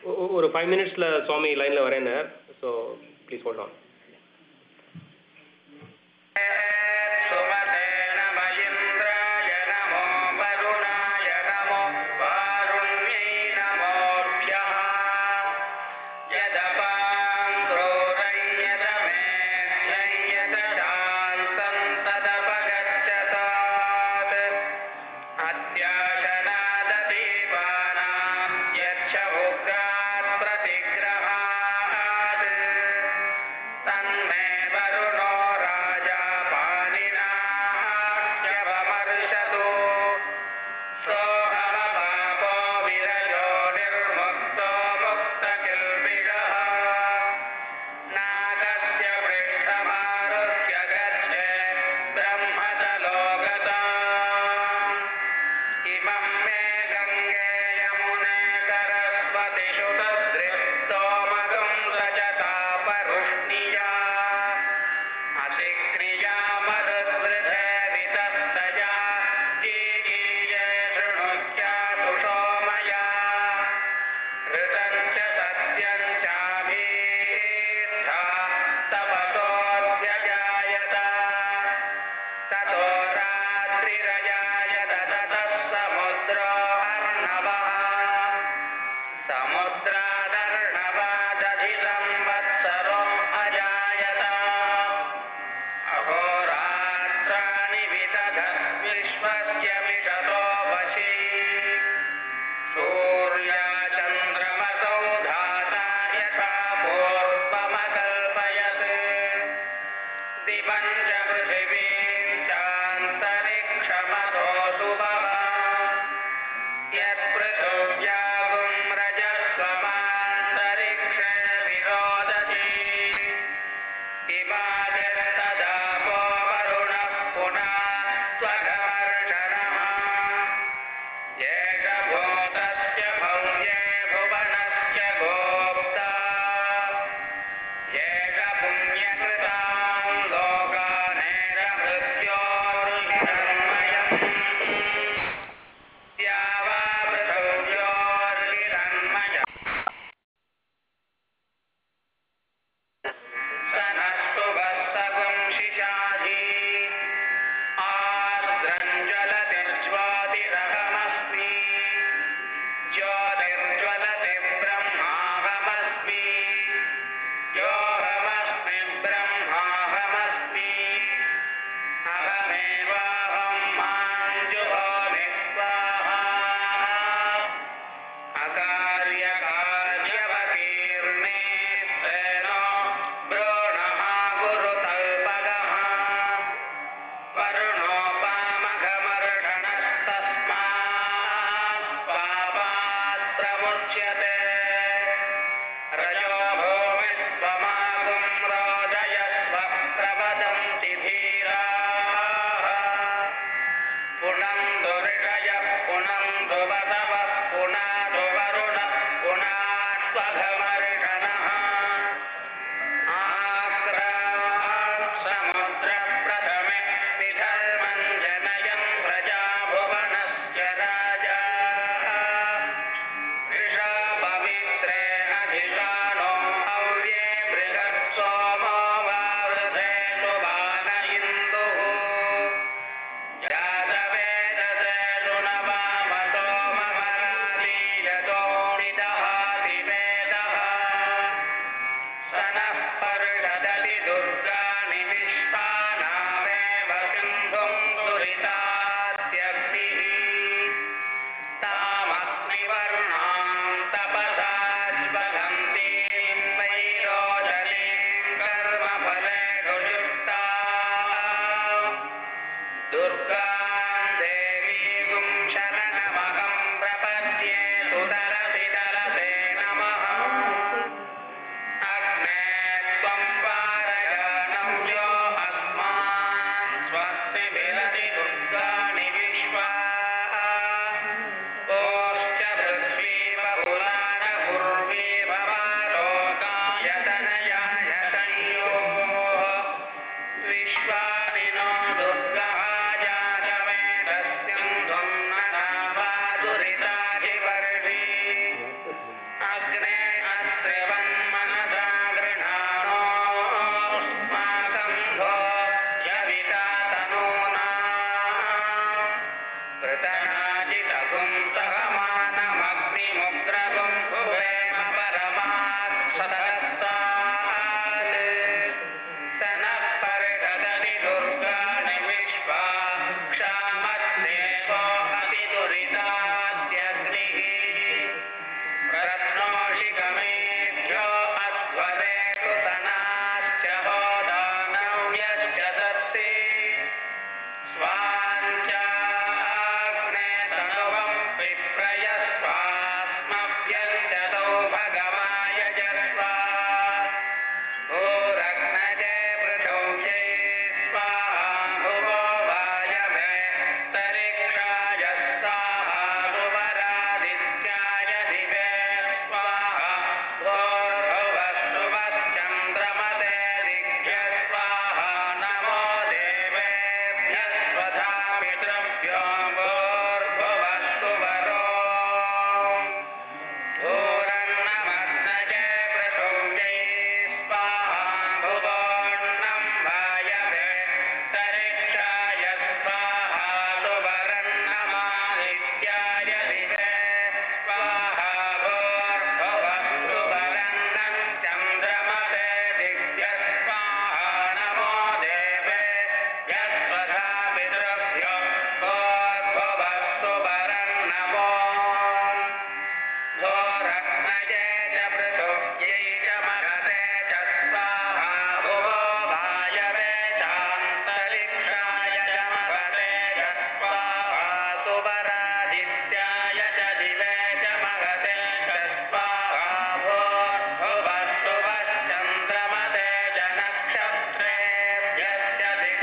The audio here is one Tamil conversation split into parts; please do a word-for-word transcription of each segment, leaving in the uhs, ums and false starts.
ஒரு ஃபைவ் மினிட்ஸில் சுவாமி லைனில் வரேன்னு. So please hold on. ततो रात्रिरजायत ततः समुद्रो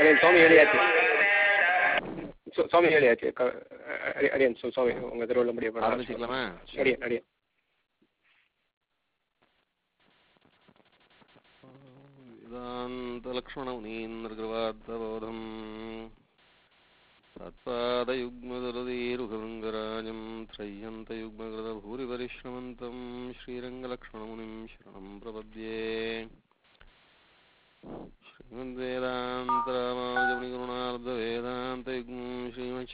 அடியன் சுவாமி ஏழியாச்சு சுவாமி ஏழியாச்சு அடியன் சுவாமி உங்கள் திருவள்ள முடிய ஆரம்பிச்சுக்கலாமா? அடியன் அடியன் வேதாந்தலக்ஷ்மணமுனீந்திரகிருவார்த்தபோதம் தத்பாதயுக்மதுரதீருகருங்கராஜம் த்ரய்யந்தயுக்மகிருதபூரிபரிஷ்ரமந்தம் ஸ்ரீரங்கலக்ஷ்மணமுனிம் சரணம் பிரபத்யே. ஸ்ரீமத்வேதாந்தராமானுஜமுனிகருணார்த்தவேதாந்தயுக்மம் ஸ்ரீமத்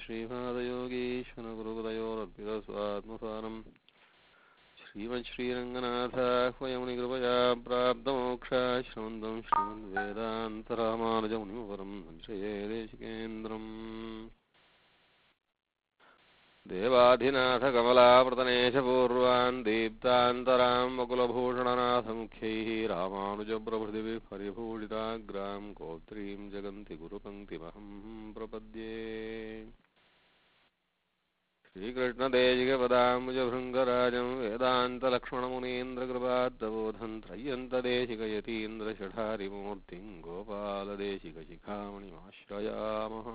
ஸ்ரீபாதயோகீஸ்வரகுருபதயோரர்ப்பிதஸ்வாத்மசாரம் श्रीमत् श्रीरङ्गनाथाह्वयमुनिकृपया प्राप्तमोक्षाश्रमन्तं श्रीमद्वेदान्तरामानुजमुनिमपरं संश्रये देशिकेन्द्रम्. देवाधिनाथकमलाप्रतनेशपूर्वान् दीप्तान्तरां वकुलभूषणनाथमुख्यैः रामानुजप्रभृतिभिः परिभूषिताग्रां गोत्रीं जगन्ति गुरुपङ्क्तिमहं प्रपद्ये. श्रीकृष्णदेशिकपदाम्बुजभृङ्गराजं वेदान्तलक्ष्मणमुनीन्द्रकृपात्तबोधं त्रय्यन्तदेशिकयतीन्द्रषठारिमूर्तिं गोपालदेशिकशिखामणिमाश्रयामः.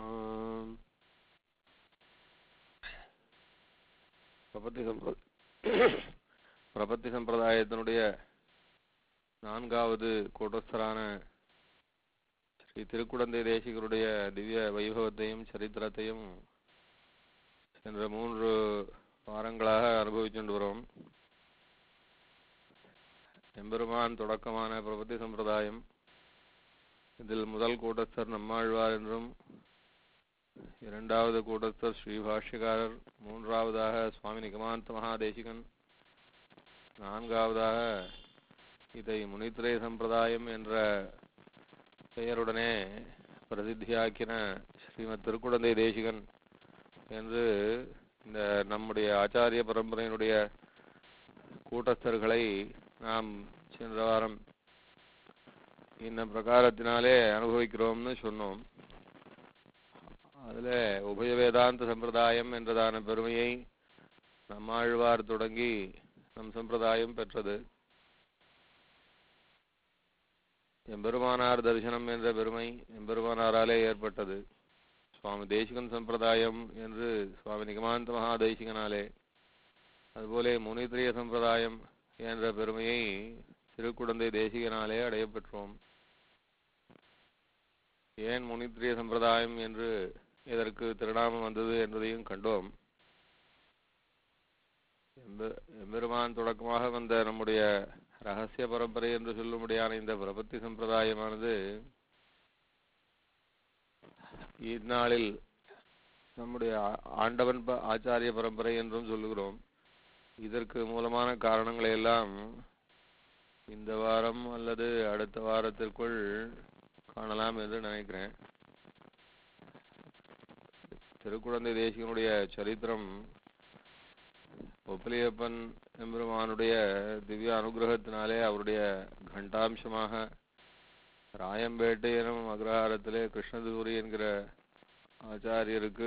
பிரபத்தி சம்பிர பிரபத்தி சம்பிரதாயத்தினுடைய நான்காவது கூட்டஸ்தரான ஸ்ரீ திருக்குடந்தை தேசிகருடைய திவ்ய வைபவத்தையும் சரித்திரத்தையும் சென்ற மூன்று வாரங்களாக அனுபவிச்சுட்டு வரோம். எம்பெருமான் தொடக்கமான பிரபத்தி சம்பிரதாயம். இதில் முதல் கூட்டஸ்தர் நம்மாழ்வார் என்றும், இரண்டாவது கூட்டஸ்தர் ஸ்ரீபாஷ்யக்காரர், மூன்றாவதாக சுவாமி நிகமாந்த மகாதேசிகன், நான்காவதாக இதை முனித்திரை சம்பிரதாயம் என்ற பெயருடனே பிரசித்தியாக்கின ஸ்ரீமத் திருக்குடந்தை தேசிகன் என்று இந்த நம்முடைய ஆச்சாரிய பரம்பரையினுடைய கூட்டஸ்தர்களை நாம் சென்ற வாரம் இந்த பிரகாரத்தினாலே அனுபவிக்கிறோம்னு சொன்னோம். அதில் உபய வேதாந்த சம்பிரதாயம் என்றதான பெருமையை நம்மாழ்வார் தொடங்கி நம் சம்பிரதாயம் பெற்றது. எம்பெருமானார் தரிசனம் என்ற பெருமை எம்பெருமானாராலே ஏற்பட்டது. சுவாமி தேசிகன் சம்பிரதாயம் என்று சுவாமி நிகமாந்த மகாதேசிகனாலே, அதுபோலே முனித்திரிய சம்பிரதாயம் என்ற பெருமையை திருக்குடந்தை தேசிகனாலே அடையப்பெற்றோம். ஏன் முனித்திரிய சம்பிரதாயம் என்று இதற்கு திருநாமம் வந்தது என்பதையும் கண்டோம். எம்பெருமான் தொடக்கமாக வந்த நம்முடைய ரகசிய பரம்பரை என்று சொல்லும்படியான இந்த பிரபத்தி சம்பிரதாயமானது இந்நாளில் நம்முடைய ஆண்டவன் ஆச்சாரிய பரம்பரை என்றும் சொல்லுகிறோம். இதற்கு மூலமான காரணங்களை எல்லாம் இந்த வாரம் அல்லது அடுத்த வாரத்திற்குள் காணலாம் என்று நினைக்கிறேன். திருக்குடந்தை தேசிகனுடைய சரித்திரம் ஒப்பிலியப்பன் எம்பெருமானுடைய திவ்ய அனுகிரகத்தினாலே அவருடைய கண்டாம்சமாக ராயம்பேட்டை எனும் அக்ரஹாரத்திலே கிருஷ்ணதூரி என்கிற ஆச்சாரியருக்கு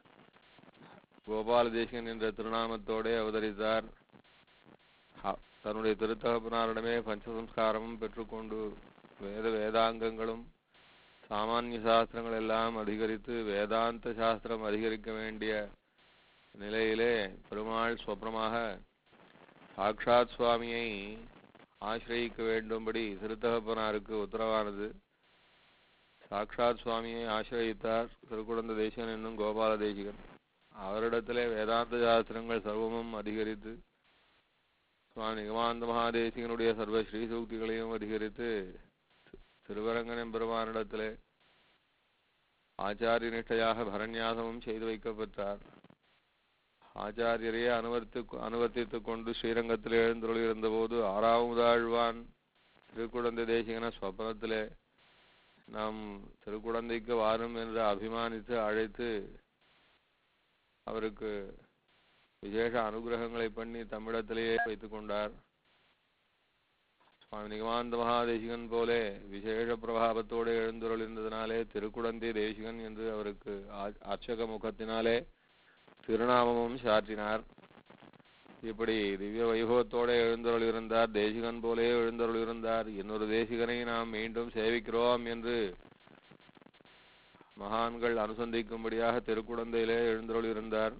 கோபால தேசிகன் என்ற திருநாமத்தோடே அவதரித்தார். தன்னுடைய திருத்தகப்பனாரிடமே பஞ்சசம்ஸ்காரமும் பெற்றுக்கொண்டு வேத வேதாங்கங்களும் சாமானிய சாஸ்திரங்கள் எல்லாம் அதிகரித்து வேதாந்த சாஸ்திரம் அதிகரிக்க வேண்டிய நிலையிலே பெருமாள் ஸ்வப்னமாக சாக்ஷாத் சுவாமியை ஆசிரியிக்க வேண்டும்படி திருத்தகப்பனாருக்கு உத்தரவானது. சாக்ஷாத் சுவாமியை ஆசிரியித்தார் திருக்குடந்தை தேசிகன் என்னும் கோபால தேசிகன். அவரிடத்திலே வேதாந்த சாஸ்திரங்கள் சர்வமும் அதிகரித்து சுவாமி நிகமாந்த மகாதேசிகனுடைய சர்வ ஸ்ரீசூக்திகளையும் அதிகரித்து திருவரங்கன் எம்பெருமானிடத்திலே ஆச்சாரிய நிஷ்டையாக பரநியாசமும் செய்து வைக்கப்பட்டார். ஆச்சாரியரையே அனுவர்த்தி அனுவர்த்தித்துக் கொண்டு ஸ்ரீரங்கத்தில் எழுந்தருளியிருந்த போது ஆறாவதாழ்வான் திருக்குடந்தை தேசிகன ஸ்வப்னத்திலே நாம் திருக்குடந்தைக்கு வாரும் என்று அபிமானித்து அழைத்து அவருக்கு விசேஷ அனுகிரகங்களை பண்ணி தமிழத்திலேயே வைத்துக் கொண்டார். சுவாமி நிகமாந்த மகாதேசிகன் போலே விசேஷ பிரபாவத்தோடு எழுந்தருளிருந்ததினாலே திருக்குடந்தை தேசிகன் என்று அவருக்கு அர்ச்சக முகத்தினாலே திருநாமமும் சாற்றினார். இப்படி திவ்ய வைபவத்தோடு எழுந்தருளிருந்தார். தேசிகன் போலே எழுந்தருளிருந்தார். இன்னொரு தேசிகனை நாம் மீண்டும் சேவிக்கிறோம் என்று மகான்கள் அனுசந்திக்கும்படியாக திருக்குடந்தையிலே எழுந்தருளியிருந்தார்.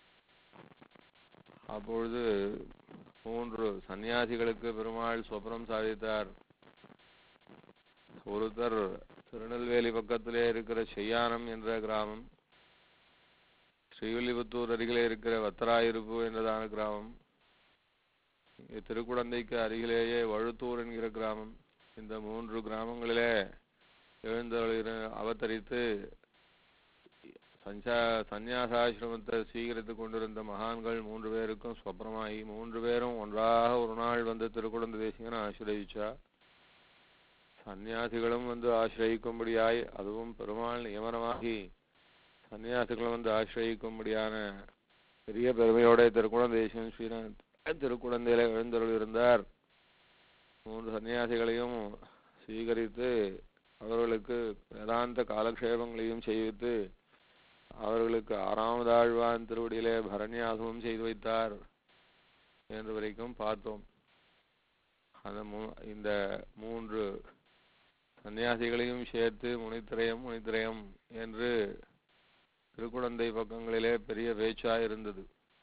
அப்பொழுது மூன்று சன்னியாசிகளுக்கு பெருமாள் சொப்னம் சாதித்தார். ஒருத்தர் திருநெல்வேலி பக்கத்திலே இருக்கிற செய்யானம் என்ற கிராமம், ஸ்ரீவில்லிபுத்தூர் அருகிலே இருக்கிற வத்தராயிருப்பு என்றதான கிராமம், திருக்குடந்தைக்கு அருகிலேயே வழுத்தூர் என்கிற கிராமம். இந்த மூன்று கிராமங்களிலே எழுந்தருளி அவதரித்து சஞ்சா சந்நியாசாசிரமத்தை சீகரித்து கொண்டிருந்த மகான்கள் மூன்று பேருக்கும் சொப்னமாகி மூன்று பேரும் ஒன்றாக ஒரு நாள் வந்து திருக்குடந்தை தேசிகனை ஆசிரயிச்சா. சன்னியாசிகளும் வந்து ஆசிரயிக்கும்படியாய், அதுவும் பெருமாள் நியமனமாகி சன்னியாசிகளும் வந்து ஆசிரயிக்கும்படியான பெரிய பெருமையோட திருக்குடந்தை தேசிகன் ஸ்ரீநாத் திருக்குடந்தையில எழுந்தருள் இருந்தார். மூன்று சன்னியாசிகளையும் சீகரித்து அவர்களுக்கு வேதாந்த காலக்ஷேபங்களையும் செய்வித்து அவர்களுக்கு ஆறாவதாழ்வான் திருவடியிலே பரநியாசமும் செய்து வைத்தார் என்று வரைக்கும் பார்த்தோம். அந்த மூ இந்த மூன்று சன்னியாசிகளையும் சேர்த்து முனித்திரயம் முனித்திரயம் என்று திருக்குடந்தை பக்கங்களிலே பெரிய பேச்சாய் இருந்தது.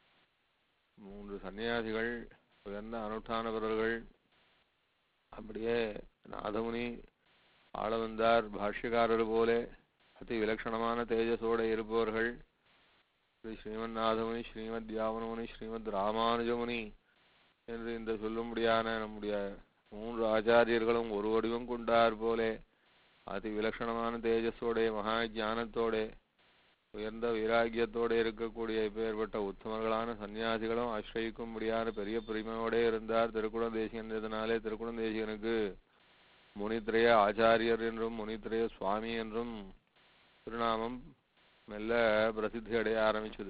மூன்று சன்னியாசிகள் உயர்ந்த அனுஷ்டானவர்கள். அப்படியே நாதமுனி ஆள வந்தார். பாஷ்யக்காரர் போலே அதி விலட்சணமான தேஜஸோடு இருப்பவர்கள் ஸ்ரீமத் நாதமுனி, ஸ்ரீமத் யாவனமுனி, ஸ்ரீமத் ராமானுஜமுனி என்று இந்த சொல்லும்படியான நம்முடைய மூன்று ஆச்சாரியர்களும் ஒரு வடிவம் கொண்டார் போலே அதி விலட்சணமான தேஜஸோட மகா ஞானத்தோட உயர்ந்த வைராகியத்தோடு இருக்கக்கூடிய இப்பேற்பட்ட உத்தமர்களான சன்னியாசிகளும் ஆசிரயிக்கும்படியான பெரிய பெருமையோட இருந்தார் திருக்குடம் தேசிகன். இதனாலே திருக்குடம் தேசிகனுக்கு முனித்திரைய ஆச்சாரியர் என்றும் முனித்திரைய சுவாமி என்றும் திருநாமம் மெல்ல பிரசித்தி அடைய ஆரம்பிச்சது.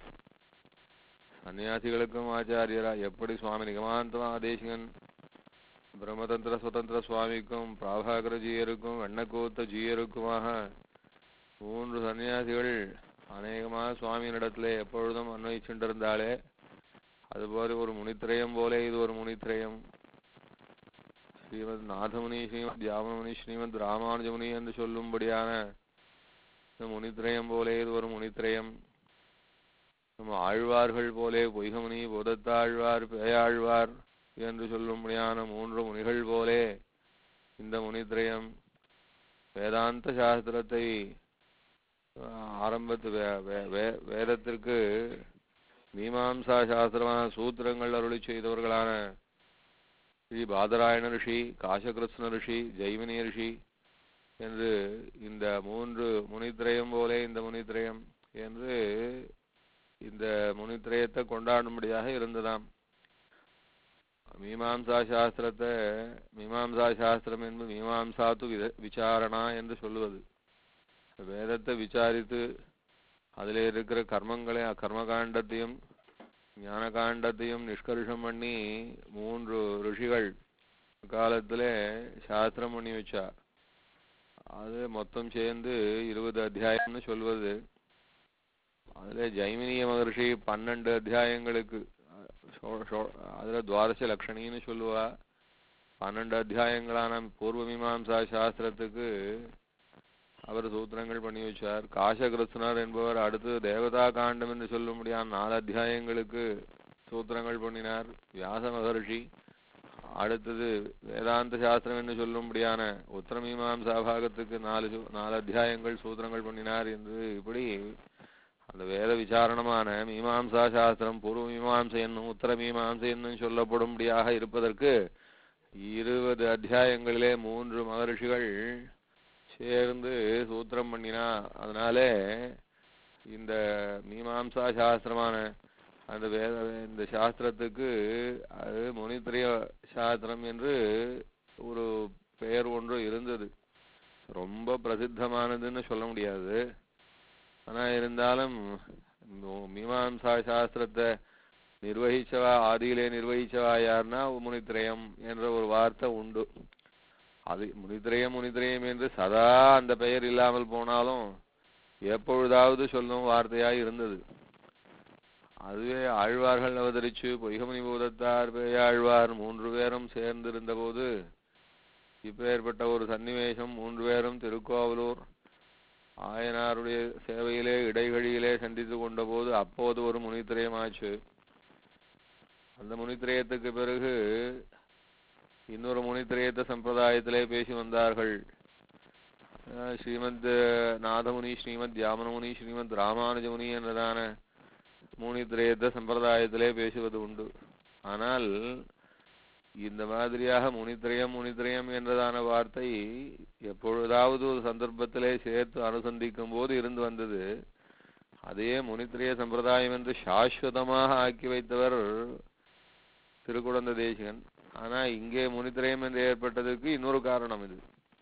சன்னியாசிகளுக்கும் ஆச்சாரியரா எப்படி சுவாமி நிகமாந்தமா தேசிகன் பிரம்மதந்திர சுதந்திர சுவாமிக்கும் பிராபாகர ஜீயருக்கும் வெண்ணக்கூத்த ஜீயருக்குமாக மூன்று சன்னியாசிகள் அநேகமாக சுவாமியினிடத்திலே எப்பொழுதும் அன்வயிச்சுண்டிருந்தாலே, அதுபோல ஒரு முனித்திரயம் போலே இது ஒரு முனித்திரயம். ஸ்ரீமத் நாதமுனி, ஸ்ரீமத் யாவனமுனி, ஸ்ரீமத் ராமானுஜமுனி என்று சொல்லும்படியான இந்த முனித்திரயம் போலே இது ஒரு முனித்திரயம். நம்ம ஆழ்வார்கள் போலே பொய்கமுனி, போதத்தாழ்வார், பேயாழ்வார் என்று சொல்லும்படியான மூன்று முனிகள் போலே இந்த முனித்திரயம். வேதாந்த சாஸ்திரத்தை ஆரம்பத்து வேதத்திற்கு மீமாம்சா சாஸ்திரமான சூத்திரங்கள் அருளி செய்தவர்களான ஸ்ரீ பாதராயண ரிஷி, காசகிருஷ்ண ரிஷி, ஜெய்மினி ரிஷி என்று இந்த மூன்று முனித்திரயம் போலே இந்த முனித்திரயம் என்று இந்த முனித்திரயத்தை கொண்டாடும்படியாக இருந்ததாம். மீமாம்சா சாஸ்திரத்தை மீமாம்சா சாஸ்திரம் என்பது மீமாம்சா து விசாரணா என்று சொல்லுவது. வேதத்தை விசாரித்து அதில் இருக்கிற கர்மங்களை கர்மகாண்டத்தையும் ஞான காண்டத்தையும் நிஷ்கர்ஷம் பண்ணி மூன்று ரிஷிகள் காலத்திலே சாஸ்திரம் பண்ணி வச்சா. அது மொத்தம் சேர்ந்து இருபது அத்தியாயம்னு சொல்வது. அதுல ஜெய்மினிய மகர்ஷி பன்னெண்டு அத்தியாயங்களுக்கு அதுல துவாதச லட்சணின்னு சொல்லுவா. பன்னெண்டு அத்தியாயங்களான பூர்வ மீமாம்சா சாஸ்திரத்துக்கு அவர் சூத்திரங்கள் பண்ணி வச்சார். காசகிருஷ்ணர் என்பவர் அடுத்து தேவதா காண்டம் என்று சொல்ல முடியாத நாலு அத்தியாயங்களுக்கு சூத்திரங்கள் பண்ணினார். வியாச மகர்ஷி அடுத்தது வேதாந்த சாஸ்திரம் என்று சொல்லும்படியான உத்தரமீமாம்சா பாகத்துக்கு நாலு நாலு அத்தியாயங்கள் சூத்திரங்கள் பண்ணினார் என்று இப்படி அந்த வேத விசாரணமான மீமாம்சா சாஸ்திரம் பூர்வ மீமாம்சை என்னும் உத்தர மீமாம்சை என்னும் சொல்லப்படும்படியாக இருப்பதற்கு இருபது அத்தியாயங்களிலே மூன்று மகர்ஷிகள் சேர்ந்து சூத்திரம் பண்ணினா. அதனாலே இந்த மீமாம்சா சாஸ்திரமான அந்த வேத இந்த சாஸ்திரத்துக்கு அது முனித்திரிய சாஸ்திரம் என்று ஒரு பெயர் ஒன்று இருந்தது. ரொம்ப பிரசித்தமானதுன்னு சொல்ல முடியாது. ஆனா இருந்தாலும் மீமாம்சா சாஸ்திரத்தை நிர்வகிச்சவா ஆதியிலே நிர்வகிச்சவா யாருன்னா முனித்திரயம் என்ற ஒரு வார்த்தை உண்டு. அது முனித்திரயம் முனித்திரயம் என்று சதா அந்த பெயர் இல்லாமல் போனாலும் எப்பொழுதாவது சொல்லும் வார்த்தையாய் இருந்தது. அதுவே ஆழ்வார்கள் அவதரிச்சு பொய்கமணி பூதத்தார், பேயாழ்வார் மூன்று பேரும் சேர்ந்திருந்த போது இப்ப ஏற்பட்ட ஒரு சன்னிவேசம். மூன்று பேரும் திருக்கோவலூர் ஆயனாருடைய சேவையிலே இடைவெளியிலே சந்தித்து கொண்ட போது அப்போது ஒரு முனித்திரயமாச்சு. அந்த முனித்திரயத்துக்கு பிறகு இன்னொரு முனித்திரயத்த சம்பிரதாயத்திலே பேசி வந்தார்கள். ஸ்ரீமத் நாதமுனி, ஸ்ரீமத் யாமனமுனி, ஸ்ரீமத் ராமானுஜமுனி என்றதான முனித்திரயத்த சம்பிரதாயத்திலே பேசுவது உண்டு. ஆனால் இந்த மாதிரியாக முனித்திரயம் முனித்திரயம் என்றதான வார்த்தை எப்பொழுதாவது ஒரு சந்தர்ப்பத்திலே சேர்த்து அனுசந்திக்கும் போது இருந்து வந்தது. அதே முனித்திரய சம்பிரதாயம் என்று சாஸ்வதமாக ஆக்கி வைத்தவர் திருக்குடந்த தேசிகன். ஆனா இங்கே முனித்திரயம் என்று ஏற்பட்டதற்கு இன்னொரு காரணம் இது.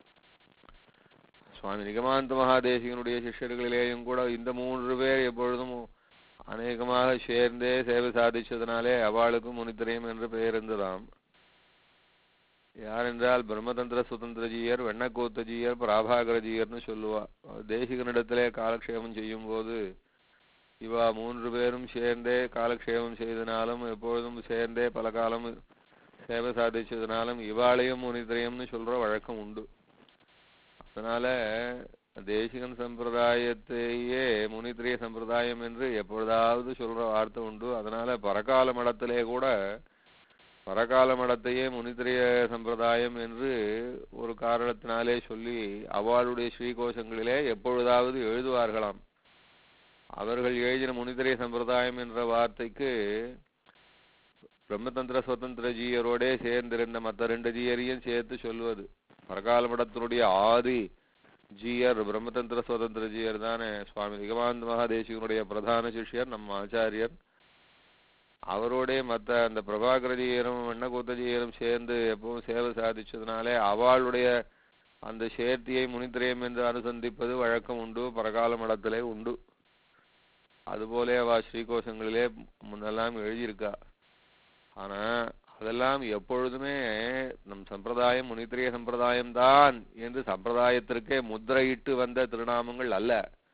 சுவாமி நிகமாந்த மகாதேசிகனுடைய சிஷ்யர்களிலேயும் கூட இந்த மூன்று பேர் எப்பொழுதும் அநேகமாக சேர்ந்தே சேவை சாதிச்சதுனாலே அவளுக்கும் முனித்திரயம் என்று பெயர் இருந்ததாம். யார் என்றால் பிரம்மதந்திர சுதந்திரஜீயர், வெண்ணக்கூத்தஜீயர், பிராபாகரஜீயர்னு சொல்லுவா. தேசிகனிடத்திலே காலக்ஷேபம் செய்யும் போது இவா மூன்று பேரும் சேர்ந்தே காலக்ஷேபம் செய்தனாலும் எப்பொழுதும் சேர்ந்தே பல காலம் சேவை சாதிச்சதுனாலும் இவாளையும் முனித்திரயம்னு சொல்ற வழக்கம் உண்டு. அதனால தேசிகன் சம்பிரதாயத்தையே முனித்திரிய சம்பிரதாயம் என்று எப்பொழுதாவது சொல்ற வார்த்தை உண்டு. அதனால பரகால மடத்திலே கூட பரகால மடத்தையே முனித்திரிய சம்பிரதாயம் என்று ஒரு காரணத்தினாலே சொல்லி அவளுடைய ஸ்ரீகோஷங்களிலே எப்பொழுதாவது எழுதுவார்களாம். அவர்கள் எழுதின முனித்திரிய சம்பிரதாயம் என்ற வார்த்தைக்கு பிரம்மதந்திர சுதந்திர ஜீயரோடே சேர்ந்திருந்த மற்ற ரெண்டு ஜீயரையும் சேர்த்து சொல்லுவது. பரகால மடத்தினுடைய ஆதி ஜீயர் பிரம்மதந்திர சுதந்திர ஜீயர் தானே சுவாமி நிகமாந்த மகாதேசிகனுடைய பிரதான சிஷ்யர் நம்ம ஆச்சாரியர். அவரோடே மற்ற அந்த பிரபாகரஜீயரும் வெண்ணக்கூத்தஜீயரும் சேர்ந்து எப்பவும் சேவை சாதிச்சதுனாலே அவளுடைய அந்த சேர்த்தியை முனித்திரயம் என்று அனுசந்திப்பது வழக்கம் உண்டு, பரகால மடத்திலே உண்டு. அதுபோலே அவ ஸ்ரீகோஷங்களிலே முன்னெல்லாம் எழுதியிருக்கா. ஆனா அதெல்லாம் எப்பொழுதுமே நம் சம்பிரதாயம் முனித்திரிய சம்பிரதாயம்தான் என்று சம்பிரதாயத்திற்கே முத்திரையிட்டு வந்த திருநாமங்கள் அல்ல.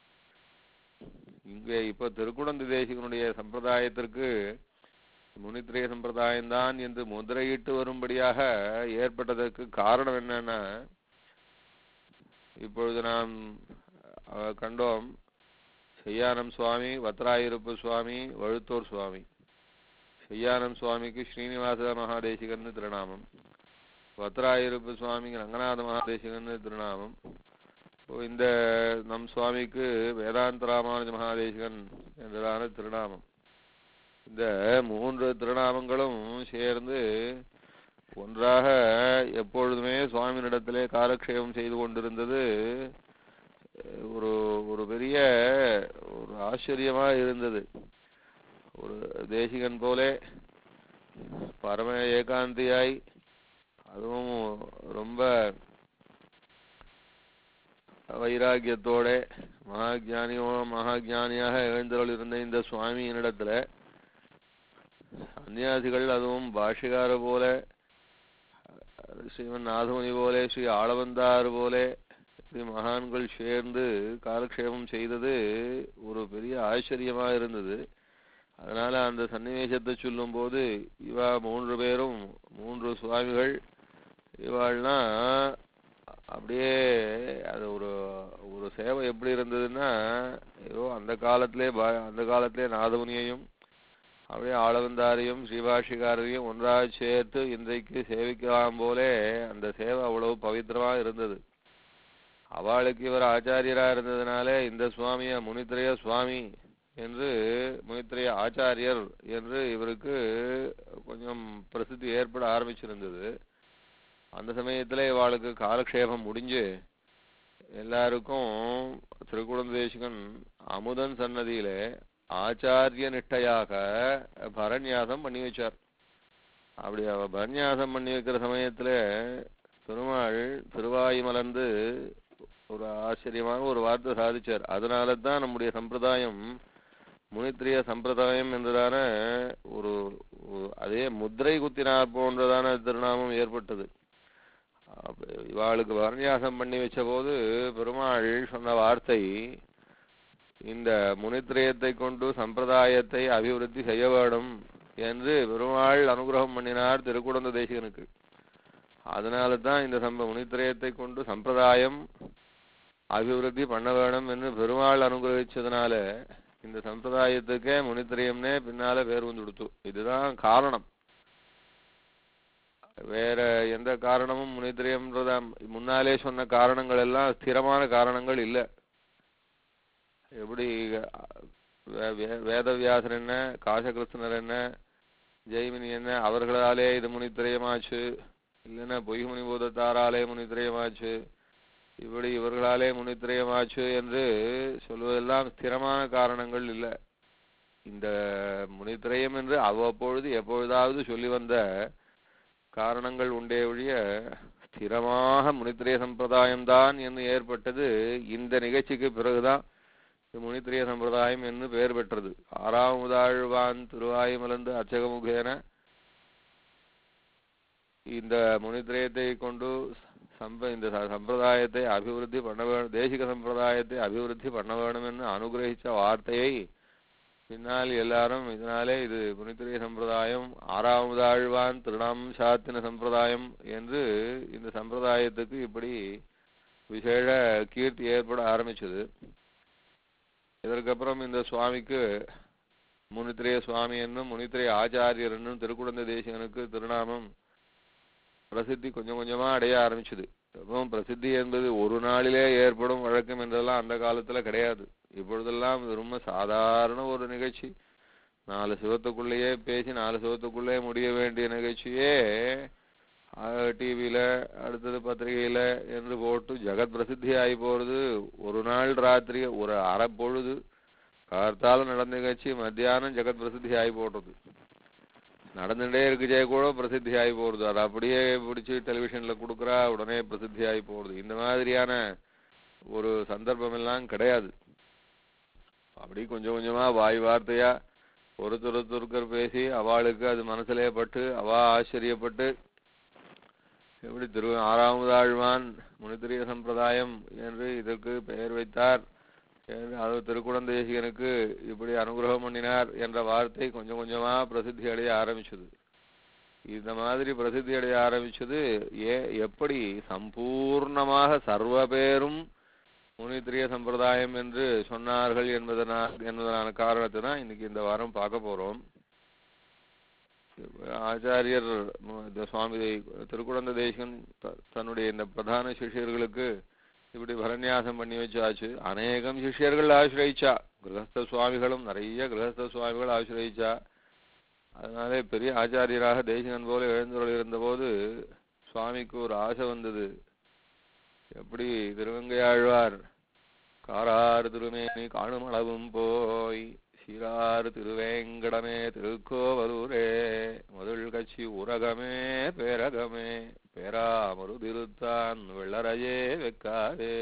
இங்கே இப்ப திருக்குடந்த தேசிகனுடைய சம்பிரதாயத்திற்கு முனித்திரிய சம்பிரதாயம்தான் என்று முதிரையிட்டு வரும்படியாக ஏற்பட்டதற்கு காரணம் என்னன்னா, இப்பொழுது நாம் கண்டோம் செய்யானம் சுவாமி, வத்ராயிருப்பு சுவாமி, வழுத்தூர் சுவாமி. செய்யானம் சுவாமிக்கு ஸ்ரீனிவாச மகாதேசிகன் திருநாமம், வத்ராயிருப்பு சுவாமிக்கு ரங்கநாத மகாதேசிகன் திருநாமம். இந்த நம் சுவாமிக்கு வேதாந்த ராமானுஜ மகாதேசிகன் என்றதான திருநாமம். இந்த மூன்று திருநாமங்களும் சேர்ந்து ஒன்றாக எப்பொழுதுமே சுவாமியினிடத்திலே காலக்ஷேபம் செய்து கொண்டிருந்தது ஒரு ஒரு பெரிய ஒரு ஆச்சரியமா இருந்தது. ஒரு தேசிகன் போலே பரம ஏகாந்தியாய், அதுவும் ரொம்ப வைராக்கியத்தோட மகாஜானியோ மகாஜானியாக எழுந்தருள் இருந்த இந்த சுவாமியினிடத்துல சன்னியாசிகள், அதுவும் பாஷ்யக்கார போல ஸ்ரீமன் நாதமுனி போலே ஸ்ரீ ஆளவந்தார் போலே ஸ்ரீ மகான்கள் சேர்ந்து காலக்ஷேபம் செய்தது ஒரு பெரிய ஆச்சரியமா இருந்தது. அதனால அந்த சன்னிவேசத்தை சொல்லும் போது இவா மூன்று பேரும் மூன்று சுவாமிகள் இவாள்னா அப்படியே அது ஒரு ஒரு சேவை எப்படி இருந்ததுன்னா, ஏதோ அந்த காலத்திலே அந்த காலத்திலே நாதமுனியையும் அப்படியே ஆளவந்தாரையும் ஸ்ரீபாஷிகாரையும் ஒன்றாக சேர்த்து இன்றைக்கு சேவிக்கலாம் போலே அந்த சேவை அவ்வளவு பவித்திரமா இருந்தது. அவளுக்கு இவர் ஆச்சாரியரா இருந்ததுனாலே இந்த சுவாமிய முனித்திரைய சுவாமி என்று, முனித்திரைய ஆச்சாரியர் என்று இவருக்கு கொஞ்சம் பிரசித்தி ஏற்பட ஆரம்பிச்சிருந்தது. அந்த சமயத்துல இவாளுக்கு காலக்ஷேபம் முடிஞ்சு எல்லாருக்கும் திருக்குடந்த தேசிகன் அமுதன் சன்னதியிலே ஆச்சாரிய நிஷ்டையாக பரநியாசம் பண்ணி வச்சார். அப்படி அவ பரநியாசம் பண்ணி வைக்கிற சமயத்துல பெருமாள் திருவாய் மலர்ந்து ஒரு ஆச்சரியமான ஒரு வார்த்தை சாதிச்சார். அதனால தான் நம்முடைய சம்பிரதாயம் முனித்திரிய சம்பிரதாயம் என்றதான ஒரு அதே முத்திரை குத்தினார் போன்றதான திருநாமம் ஏற்பட்டது. இவாளுக்கு பரநியாசம் பண்ணி வச்ச போது பெருமாள் சொன்ன வார்த்தை, இந்த முனித்திரயத்தை கொண்டு சம்பிரதாயத்தை அபிவிருத்தி செய்ய வேண்டும் என்று பெருமாள் அனுகிரகம் பண்ணினார் திருக்குடந்த தேசிகனுக்கு. அதனால தான் இந்த சம்ப முனித்திரயத்தை கொண்டு சம்பிரதாயம் அபிவிருத்தி பண்ண வேணும் என்று பெருமாள் அனுகிரகிச்சதுனால இந்த சம்பிரதாயத்துக்கே முனித்திரயம்னே பின்னால பேர் வந்து கொடுத்து. இதுதான் காரணம். வேற எந்த காரணமும் முனித்திரயம்ன்றத முன்னாலே சொன்ன காரணங்கள் எல்லாம் ஸ்திரமான காரணங்கள் இல்லை. எப்படி வேதவியாசர் என்ன, காசகிருஷ்ணர் என்ன, ஜெய்மினி என்ன, அவர்களாலே இது முனித்திரயமாச்சு, இல்லைன்னா பொய்முனி பூதத்தாராலே முனித்திரயமாச்சு, இப்படி இவர்களாலே முனித்திரயமாச்சு என்று சொல்வதெல்லாம் ஸ்திரமான காரணங்கள் இல்லை. இந்த முனித்திரயம் என்று அவ்வப்பொழுது எப்பொழுதாவது சொல்லி வந்த காரணங்கள் உண்டே ஒழிய ஸ்திரமாக முனித்திரய சம்பிரதாயம்தான் என்று ஏற்பட்டது இந்த நிகழ்ச்சிக்கு பிறகுதான் முனித்திரய சம்பிரதாயம் என்று பெயர் பெற்றது. ஆறாம் உதாழ்வான் திருவாயுமலர்ந்து அர்ச்சகமுகேன இந்த முனித்திரயத்தை கொண்டு சம்ப இந்த சம்பிரதாயத்தை அபிவிருத்தி பண்ண வேணும், தேசிக சம்பிரதாயத்தை அபிவிருத்தி பண்ண வேணும் என்று அனுகிரகிச்ச வார்த்தையை பின்னால் எல்லாரும் இதனாலே இது முனித்திரய சம்பிரதாயம் ஆறாவதாழ்வான் திருநாமம் சாத்தின சம்பிரதாயம் என்று இந்த சம்பிரதாயத்துக்கு இப்படி விசேஷ கீர்த்தி ஏற்பட ஆரம்பிச்சது. இதற்கப்புறம் இந்த சுவாமிக்கு முனித்திரய சுவாமி என்னும் முனித்திரய ஆச்சாரியர் என்னும் திருக்குடந்தை தேசிகனுக்கு திருநாமம் பிரசித்தி கொஞ்சம் கொஞ்சமா அடைய ஆரம்பிச்சது. அப்போ பிரசித்தி என்பது ஒரு நாளிலே ஏற்படும் வழக்கம் என்றெல்லாம் அந்த காலத்துல கிடையாது. இப்பொழுதெல்லாம் ரொம்ப சாதாரண ஒரு நிகழ்ச்சி. நாலு சிவத்துக்குள்ளேயே பேசி நாலு சிவத்துக்குள்ளே முடிய வேண்டிய நிகழ்ச்சியே டிவியில அடுத்தது பத்திரிகையில என்று போட்டு ஜெகத் பிரசித்தி ஆகி போறது. ஒரு நாள் ராத்திரி ஒரு அரை பொழுது கார்த்தால நடந்த நிகழ்ச்சி மத்தியானம் ஜெகத் பிரசித்தி ஆகி போடுறது. நடந்துட்டே இருக்குச்சே கூட பிரசித்தி ஆகி போறது. அது அப்படியே பிடிச்சி டெலிவிஷன்ல கொடுக்குறா, உடனே பிரசித்தி ஆகி போறது. இந்த மாதிரியான ஒரு சந்தர்ப்பம் எல்லாம் கிடையாது. அப்படி கொஞ்சம் கொஞ்சமா வாய் வார்த்தையா ஒருத்தர் ஒருத்தருக்கர் பேசி அவளுக்கு அது மனசுலே பட்டு அவா ஆச்சரியப்பட்டு எப்படி திரு ஆறாவதாழ்வான் முனித்திரிய சம்பிரதாயம் என்று இதற்கு பெயர் வைத்தார், அது திருக்குடந்தை தேசிகனுக்கு இப்படி அனுகிரகம் பண்ணினார் என்ற வார்த்தை கொஞ்சம் கொஞ்சமா பிரசித்தி அடைய ஆரம்பிச்சது. இந்த மாதிரி பிரசித்தி அடைய ஆரம்பிச்சது ஏ எப்படி சம்பூர்ணமாக சர்வ பேரும் முனித்திரிய சம்பிரதாயம் என்று சொன்னார்கள் என்பதனால் என்பதனான காரணத்தை தான் இன்னைக்கு இந்த வாரம் பார்க்க போறோம். ஆச்சாரியர் சுவாமி திருக்குடந்தை தேசிகன் தன்னுடைய இந்த பிரதான சிஷ்யர்களுக்கு இப்படி பரநியாசம் பண்ணி வச்சாச்சு. அநேகம் சிஷ்யர்கள் ஆசிரியிச்சா, கிரகஸ்த சுவாமிகளும் நிறைய கிரகஸ்த சுவாமிகள் ஆசிரியிச்சா. அதனாலே பெரிய ஆச்சாரியராக தேசிகன் போல எழுந்தருள் இருந்த போது சுவாமிக்கு ஒரு ஆசை வந்தது. எப்படி திருவங்கையாழ்வார் காராறு திருமேனி காணுமளவும் போய் சீராறு திருவேங்கடமே திருக்கோவலூரே முதல் கட்சி உரகமே பேரகமே பேராமரு திருத்தான் வெள்ளரையே வெக்காதே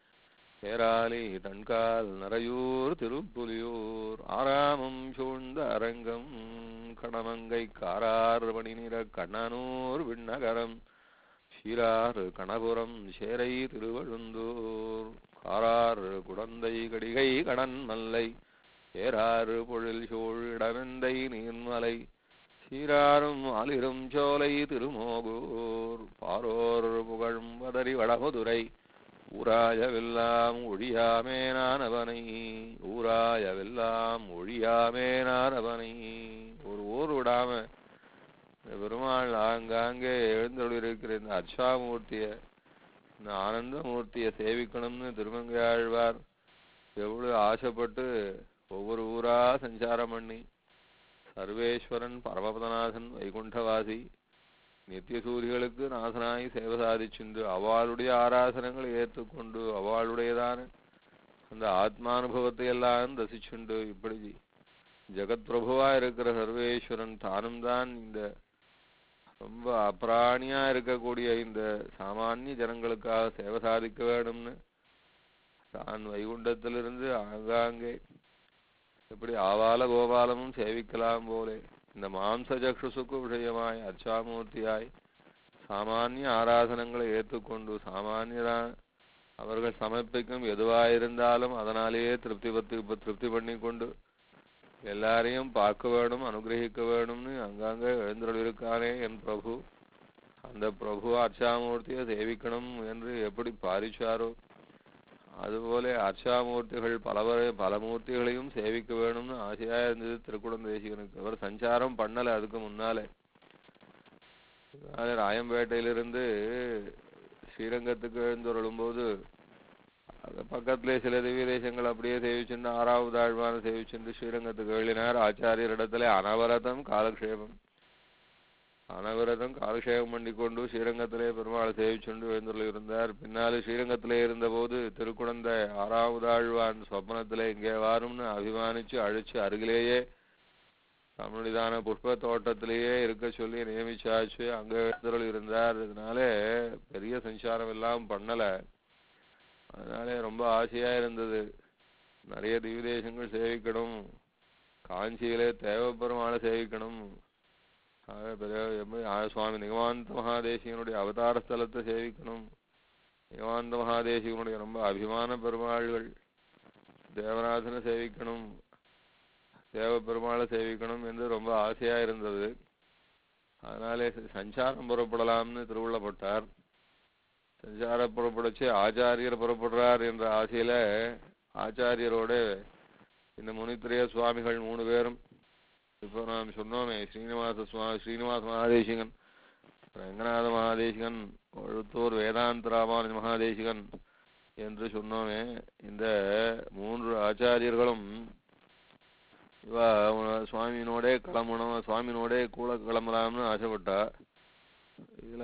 பேராலி தன்கால் நரையூர் திருப்புலியூர் ஆறாமும் சூழ்ந்த அரங்கம் கணமங்கை காரார் மணி நிற கண்ணனூர் விண்ணகரம் சீராறு கணபுரம் சேரை திருவழுந்தூர் காரார் குடந்தை கடிகை கடன் மல்லை ஏறாறு பொழில் சூழ் இடமெந்தை நீர்மலை சீராரும் ஆலிரும் சோலை திருமோகூர் பாரோர் புகழும் வதறி வடமுதுரை ஊராயவெல்லாம் ஒழியாமே நானவனை ஊராயவெல்லாம் ஒழியாமே நானவனை. ஒரு ஊர் விடாம பெருமாள் ஆங்காங்கே எழுந்தொழிருக்கிற இந்த அர்ச்சாமூர்த்திய இந்த ஆனந்தமூர்த்தியை சேவிக்கணும்னு திருமங்கையாழ்வார் எவ்வளவு ஆசைப்பட்டு ஒவ்வொரு ஊரா சஞ்சாரம் பண்ணி சர்வேஸ்வரன் பரமபதநாதன் வைகுண்டவாசி நித்தியசூரிகளுக்கு நாசனாய் சேவை சாதிச்சுண்டு அவளுடைய ஆராதனங்களை ஏற்றுக்கொண்டு அவளுடையதான அந்த ஆத்மானுபவத்தை எல்லாம் ரசிச்சுண்டு இப்படி ஜெகத் பிரபுவா இருக்கிற சர்வேஸ்வரன் தானும் தான் இந்த ரொம்ப அப்ராணியா இருக்கக்கூடிய இந்த சாமானிய ஜனங்களுக்காக சேவை சாதிக்க வேணும்னு தான் வைகுண்டத்திலிருந்து ஆங்காங்கே எப்படி ஆவால கோபாலமும் சேவிக்கலாம் போலே இந்த மாம்ச சக்ஷுசுக்கு விஷயமாய் அர்ச்சாமூர்த்தியாய் சாமானிய ஆராதனங்களை ஏற்றுக்கொண்டு சாமானியதான் அவர்கள் சமர்ப்பிக்கும் எதுவாயிருந்தாலும் அதனாலேயே திருப்தி பத்து திருப்தி பண்ணி கொண்டு எல்லாரையும் பார்க்க வேணும் அனுகிரகிக்க வேணும்னு அங்கங்க எழுந்தருளிருக்கானே என் பிரபு. அந்த பிரபு அர்ச்சாமூர்த்தியை சேவிக்கணும் என்று எப்படி பாரிச்சாரோ அதுபோல அர்ச்சாமூர்த்திகள் பலவரை பல மூர்த்திகளையும் சேவிக்க வேணும்னு ஆசையா இருந்தது திருக்குடந்தேசிகனுக்கு. அவர் சஞ்சாரம் பண்ணல அதுக்கு முன்னாலே. அதனால ராயம்பேட்டையிலிருந்து ஸ்ரீரங்கத்துக்கு எழுந்தருளும்போது அது பக்கத்திலே சில திவ்ய தேசங்கள் அப்படியே சேவிச்சுண்டு ஆறாவது ஆழ்வான சேவிச்சுண்டு ஸ்ரீரங்கத்துக்கு எழுதினார். ஆச்சாரியரிடத்துல அனவரதம் காலக்ஷேபம் அனவரதம் காலக்ஷேபம் பண்ணிக்கொண்டு ஸ்ரீரங்கத்திலே பெருமாளை சேவிச்சுண்டு எழுந்தருள் இருந்தார். பின்னாலே ஸ்ரீரங்கத்திலே இருந்தபோது திருக்குடந்த ஆறாவது ஆழ்வான் சொப்பனத்திலே இங்கே வாரும்னு அபிமானிச்சு அழிச்சு அருகிலேயே நம்முடையதான புஷ்ப தோட்டத்திலேயே இருக்க சொல்லி நியமிச்சாச்சு. அங்க எழுந்தருள் இருந்தார். இதனால பெரிய சஞ்சாரம் எல்லாம் பண்ணல. அதனாலே ரொம்ப ஆசையா இருந்தது நிறைய திவ்ய தேசங்கள் சேவிக்கணும், காஞ்சியிலே தேவப்பெருமாளை சேவிக்கணும், சுவாமி நிகமாந்த மகாதேசிகனுடைய அவதார ஸ்தலத்தை சேவிக்கணும், நிகமாந்த மகாதேசிகனுடைய ரொம்ப அபிமான பெருமாள்கள் தேவநாதனை சேவிக்கணும், தேவ பெருமாளை சேவிக்கணும் என்று ரொம்ப ஆசையா இருந்தது. அதனாலே சஞ்சாரம் புறப்படலாம்னு திருவுள்ளப்பட்டார். சஞ்சார புறப்படச்சு ஆச்சாரியர் புறப்படுறார் என்ற ஆசையில ஆச்சாரியரோட இந்த முனித்திரைய சுவாமிகள் மூணு பேரும் இப்போ நாம் சொன்னோமே ஸ்ரீனிவாச சுவாமி ஸ்ரீனிவாச மகாதேசிகன், ரங்கநாத மகாதேசிகன், வழுத்தூர் வேதாந்த ராமானுஜ மகாதேசிகன் என்று சொன்னோமே, இந்த மூன்று ஆச்சாரியர்களும் இவ சுவாமியினோடே கிளம்பணும், சுவாமியினோடே கூட கிளம்பலாம்னு ஆசைப்பட்டா. இதுல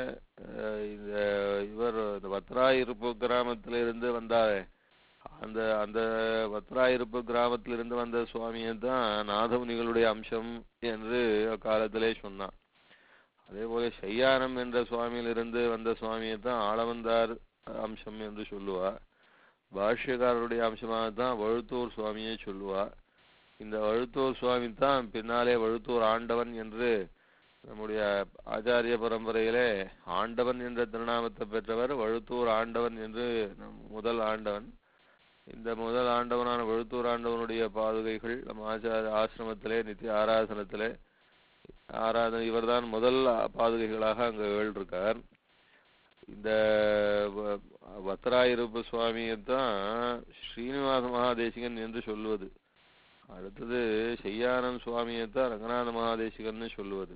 இந்த இவர் இந்த வத்ராயிருப்பு கிராமத்திலிருந்து வந்தாரு. அந்த அந்த வத்ராயிருப்பு கிராமத்திலிருந்து வந்த சுவாமியை தான் நாதமுனிகளுடைய அம்சம் என்று காலத்திலே சொன்னான். அதே போல சையானம் என்ற சுவாமியிலிருந்து வந்த சுவாமியை தான் ஆளவந்தார் அம்சம் என்று சொல்லுவா. பாஷ்யக்காரருடைய அம்சமாகத்தான் வழுத்தூர் சுவாமியை சொல்லுவா. இந்த வழுத்தூர் சுவாமி தான் பின்னாலே வழுத்தூர் ஆண்டவன் என்று நம்முடைய ஆச்சாரிய பரம்பரையிலே ஆண்டவன் என்ற திருநாமத்தை பெற்றவர் வழுத்தூர் ஆண்டவன் என்று முதல் ஆண்டவன். இந்த முதல் ஆண்டவனான வழுத்தூர் ஆண்டவனுடைய பாதுகைகள் நம் ஆச்சார ஆசிரமத்திலே நித்திய ஆராதனத்திலே ஆராதனை இவர் தான் முதல் பாதுகைகளாக அங்கு எழுதிருக்கார். இந்த வத்ராயிருப்பு சுவாமியைத்தான் ஸ்ரீனிவாச மகாதேசிகன் என்று சொல்லுவது. அடுத்தது செய்யானந்த் சுவாமியைத்தான் ரங்கநாத மகாதேசிகன் சொல்லுவது.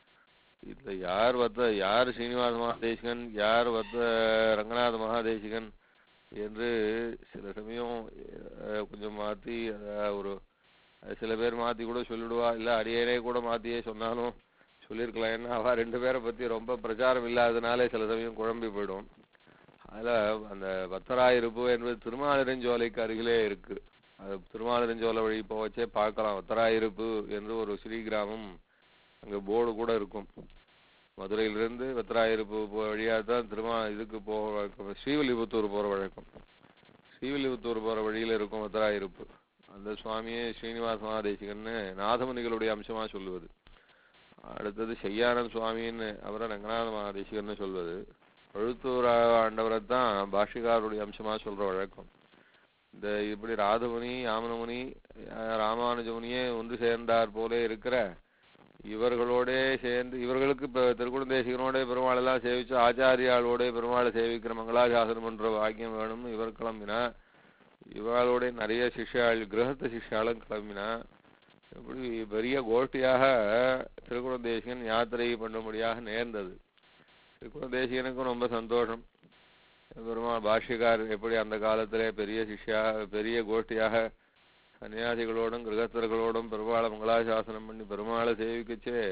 இதுல யார் வத்த யார் ஸ்ரீனிவாச மகாதேசிகன் யார் வத்த ரங்கநாத மகாதேசிகன் என்று சில சமயம் கொஞ்சம் மாற்றி ஒரு சில பேர் மாற்றி கூட சொல்லிடுவா. இல்லை அடியேனே கூட மாற்றியே சொன்னாலும் சொல்லியிருக்கலாம். ஏன்னா அவ ரெண்டு பேரை பற்றி ரொம்ப பிரச்சாரம் இல்லாததுனாலே சில சமயம் குழம்பி போயிடும். அதில் அந்த வத்தராயிருப்பு என்பது திருமாலிருஞ்சோலைக்கு அருகிலே இருக்கு. அது திருமாலிருஞ்சோலை வழி இப்போ வச்சே பார்க்கலாம். வத்தராயிருப்பு என்று ஒரு ஸ்ரீ கிராமம் அங்கே போர்டு கூட இருக்கும். மதுரையிலிருந்து வத்தராயிருப்பு வழியாக தான் திருமா இதுக்கு போக வழக்கம். ஸ்ரீவில்லிபுத்தூர் போகிற வழக்கம். ஸ்ரீவில்லிபுத்தூர் போகிற வழியில் இருக்கும் வத்தராயிருப்பு. அந்த சுவாமியே ஸ்ரீனிவாச மகாதேசிகன்னு நாதமுனிகளுடைய அம்சமாக சொல்லுவது. அடுத்தது செய்யானந்த் சுவாமின்னு அவரை ரங்கநாத மகாதேசிகன்னு சொல்வது. வழுத்தூர் ஆண்டவரை தான் பாஷ்யக்காரருடைய அம்சமாக சொல்கிற வழக்கம். இந்த இப்படி ராதமுனி யாமனமுனி ராமானுஜமுனியே ஒன்று சேர்ந்தார் போலே இருக்கிற இவர்களோட சேர்ந்து இவர்களுக்கு இப்போ திருக்குடந்தேசிகனோட பெருமாளெல்லாம் சேவிச்சு ஆச்சாரியாளோட பெருமாளை சேவிக்கிற மங்களாசாசனம் என்ற வாக்கியம் வேணும்னு இவர் கிளம்பினா. இவளோட நிறைய சிஷ்யாள் கிரகத்த சிஷ்யாலும் கிளம்பினா. இப்படி பெரிய கோஷ்டியாக திருக்குடந்தேசிகன் யாத்திரை பண்ணும்படியாக நேர்ந்தது. திருக்குடந்தேசிகனுக்கும் ரொம்ப சந்தோஷம். பெருமாள் பாஷ்யக்காரர் எப்படி அந்த காலத்திலே பெரிய சிஷ்யா பெரிய கோஷ்டியாக சன்னியாசிகளோடும் கிரகஸ்தர்களோடும் பெருமாளை மங்களாசாசனம் பண்ணி பெருமாளை சேவிக்கச்சே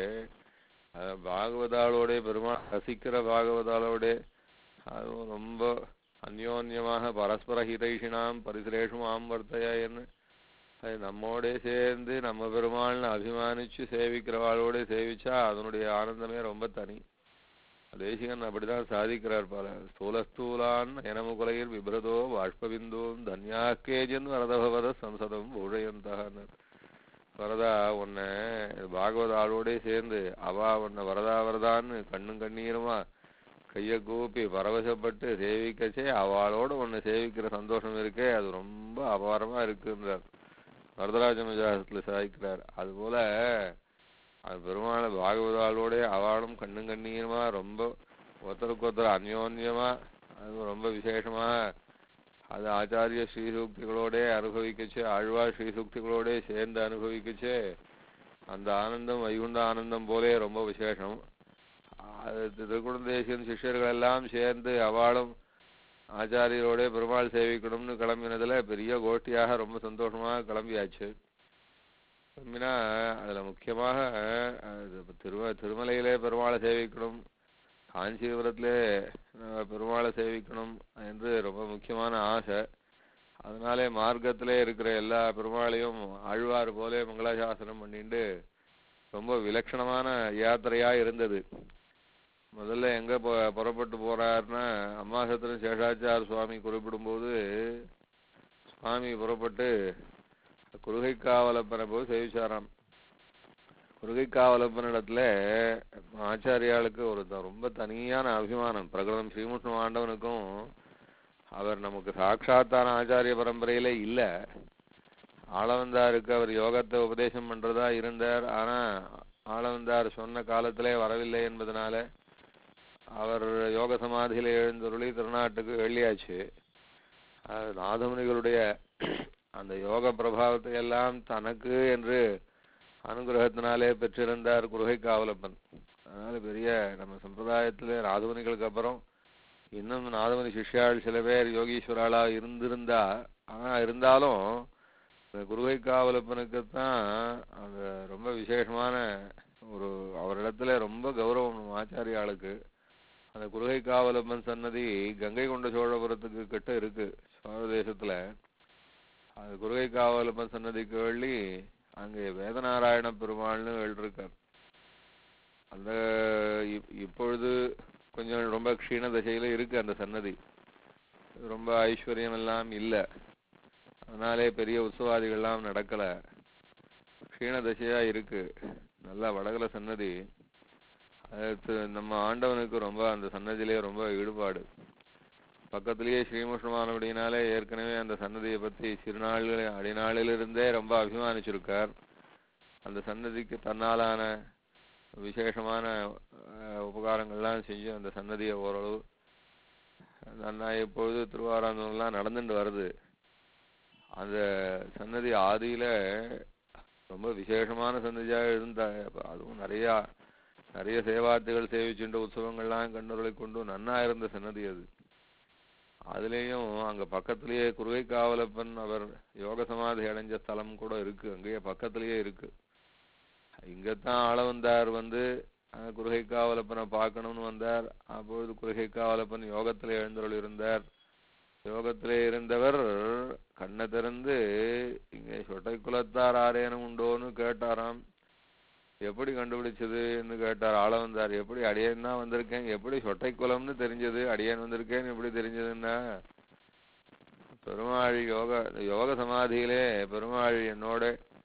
பாகவதாளோட பெருமாள் ரசிக்கிற பாகவதாளோட அதுவும் ரொம்ப அந்யோன்யமாக பரஸ்பர ஹிதைஷினாம் பரிசுரேஷும் ஆம்பர்த்தையன்னு அது நம்மோட சேர்ந்து நம்ம பெருமாள்னு அபிமானிச்சு சேவிக்கிறவாளோட சேவிச்சா அதனுடைய ஆனந்தமே ரொம்ப தனி. தேசிகன் அப்படிதான் சாதிக்கிறார். பல ஸ்தூலஸ்தூலான் எனமுகுலையில் விபிரதோ பாஷ்பபிந்தோம் தன்யாக்கேஜன் வரதபவத சம்சதம் ஊழையந்தான்னு. வரதா உன்னை பாகவத ஆளோட சேர்ந்து அவா உன்னை வரதா வரதான்னு கண்ணும் கண்ணீருமா கையை கூப்பி பரவசப்பட்டு சேவிக்கச்சே அவளோட உன்னை சேவிக்கிற சந்தோஷம் இருக்கே அது ரொம்ப அபாரமா இருக்குன்றார். வரதராஜ மஜாசத்துல சாதிக்கிறார். அதுபோல அது பெருமாளை பாகவதாளோட அவளும் கண்ணும் கண்ணீருமா ரொம்ப ஒருத்தருக்கு ஒருத்தர் அந்யோன்யமா அது ரொம்ப விசேஷமா அது ஆச்சாரிய ஸ்ரீசூக்திகளோட அனுபவிக்கச்சு, ஆழ்வார் ஸ்ரீசூக்திகளோட சேர்ந்து அனுபவிக்கச்சு அந்த ஆனந்தம் வைகுண்ட ஆனந்தம் போலே ரொம்ப விசேஷம். அது திருக்குடந்தேசியன் சிஷ்யர்கள் எல்லாம் சேர்ந்து அவளும் ஆச்சாரியரோட பெருமாள் சேவிக்கணும்னு கிளம்பினதுல பெரிய கோஷ்டியாக ரொம்ப சந்தோஷமாக கிளம்பியாச்சு. கிளம்பினா அதுல முக்கியமாக திரும திருமலையிலே பெருமாளை சேவிக்கணும், காஞ்சிபுரத்திலே பெருமாளை சேவிக்கணும் என்று ரொம்ப முக்கியமான ஆசை. அதனாலே மார்க்கத்திலே இருக்கிற எல்லா பெருமாளையும் ஆழ்வார் போலே மங்களாசாசனம் பண்ணிட்டு ரொம்ப விலட்சணமான யாத்திரையா இருந்தது. முதல்ல எங்க புறப்பட்டு போறாருன்னா அம்மாசத்திரம் சேஷாச்சார சுவாமி குறிப்பிடும்போது சுவாமி புறப்பட்டு குருகைக்காவலப்பனை போய் சேவிச்சாராம். குருகைக்காவலப்பனிடத்துல ஆச்சாரியாளுக்கு ஒரு ரொம்ப தனியான அபிமானம். பிரகடனம் ஸ்ரீமுஷ்ண ஆண்டவனுக்கும் அவர் நமக்கு சாட்சாத்தான ஆச்சாரிய பரம்பரையிலே இல்ல, ஆளவந்தாருக்கு அவர் யோகத்தை உபதேசம் பண்றதா இருந்தார். ஆனா ஆளவந்தார் சொன்ன காலத்திலே வரவில்லை என்பதனால அவர் யோக சமாதியில எழுந்தருளி திருநாட்டுக்கு வெளியாச்சு. நாதமுனிகளுடைய அந்த யோக பிரபாவத்தை எல்லாம் தனக்கு என்று அனுகிரகத்தினாலே பெற்றிருந்தார் குருகைக்காவலப்பன். அதனால பெரிய நம்ம சம்பிரதாயத்திலே நாதமுனிகளுக்கு அப்புறம் இன்னும் நாதமுனி சிஷ்யாள் சில பேர் யோகீஸ்வராளா இருந்திருந்தா, ஆனா இருந்தாலும் குருகைக்காவலப்பனுக்குத்தான் அந்த ரொம்ப விசேஷமான ஒரு அவரிடத்துல ரொம்ப கௌரவம் ஆச்சாரியாளுக்கு. அந்த குருகைக்காவலப்பன் சன்னதி கங்கை கொண்ட சோழபுரத்துக்கு கிட்ட இருக்கு சோழ தேசத்துல. அது குருகைக்காவலப்பன் சன்னதிக்கு வெள்ளி அங்கே வேதநாராயண பெருமாள்னு எழுதிருக்கார். அந்த இப்பொழுது கொஞ்சம் ரொம்ப க்ஷீண தசையில இருக்கு அந்த சன்னதி, ரொம்ப ஐஸ்வர்யம் எல்லாம் இல்லை, அதனாலே பெரிய உற்சவாதிகள்லாம் நடக்கல, க்ஷீண தசையா இருக்கு. நல்லா வடகல சன்னதி. அது நம்ம ஆண்டவனுக்கு ரொம்ப அந்த சன்னதியிலே ரொம்ப ஈடுபாடு. பக்கத்திலேயே ஸ்ரீமுஷ்ணமானபடினாலே ஏற்கனவே அந்த சன்னதியை பற்றி சிறுநாள்கள அடிநாளிலிருந்தே ரொம்ப அபிமானிச்சிருக்கார். அந்த சன்னதிக்கு தன்னாலான விசேஷமான உபகாரங்கள்லாம் செஞ்சு அந்த சன்னதியை ஓரளவு நன்னா இப்பொழுது திருவாராந்தம்லாம் நடந்துட்டு வருது. அந்த சன்னதி ஆதியில ரொம்ப விசேஷமான சன்னதியாக இருந்த, அதுவும் நிறையா நிறைய சேவார்த்திகள் சேவிச்சுன்ற உற்சவங்கள்லாம் கண்ணுரலை கொண்டு நன்னா இருந்த சன்னதி அது. அதுலேயும் அங்க பக்கத்திலேயே குருகைக்காவலப்பன் அவர் யோக சமாதி அடைஞ்ச ஸ்தலம் கூட இருக்கு, அங்கேயே பக்கத்திலேயே இருக்கு. இங்கத்தான் ஆள வந்தார், வந்து குருகைக்காவலப்பனை பார்க்கணும்னு வந்தார். அப்பொழுது குருகைக்காவலப்பன் யோகத்திலே எழுந்தருள் இருந்தார். யோகத்திலே இருந்தவர் கண்ணை திறந்து இங்கே சொட்டை குலத்தார் ஆரேனும் உண்டோன்னு கேட்டாராம். எப்படி கண்டுபிடிச்சதுன்னு கேட்டார். ஆள வந்தார், எப்படி அடியேன் தான் வந்திருக்கேன், எப்படி சொட்டை குலம்னு தெரிஞ்சது, அடியேன் வந்திருக்கேன்னு எப்படி தெரிஞ்சதுன்னா, பெருமாள் யோக யோக சமாதியிலே பெருமாள் என்னோட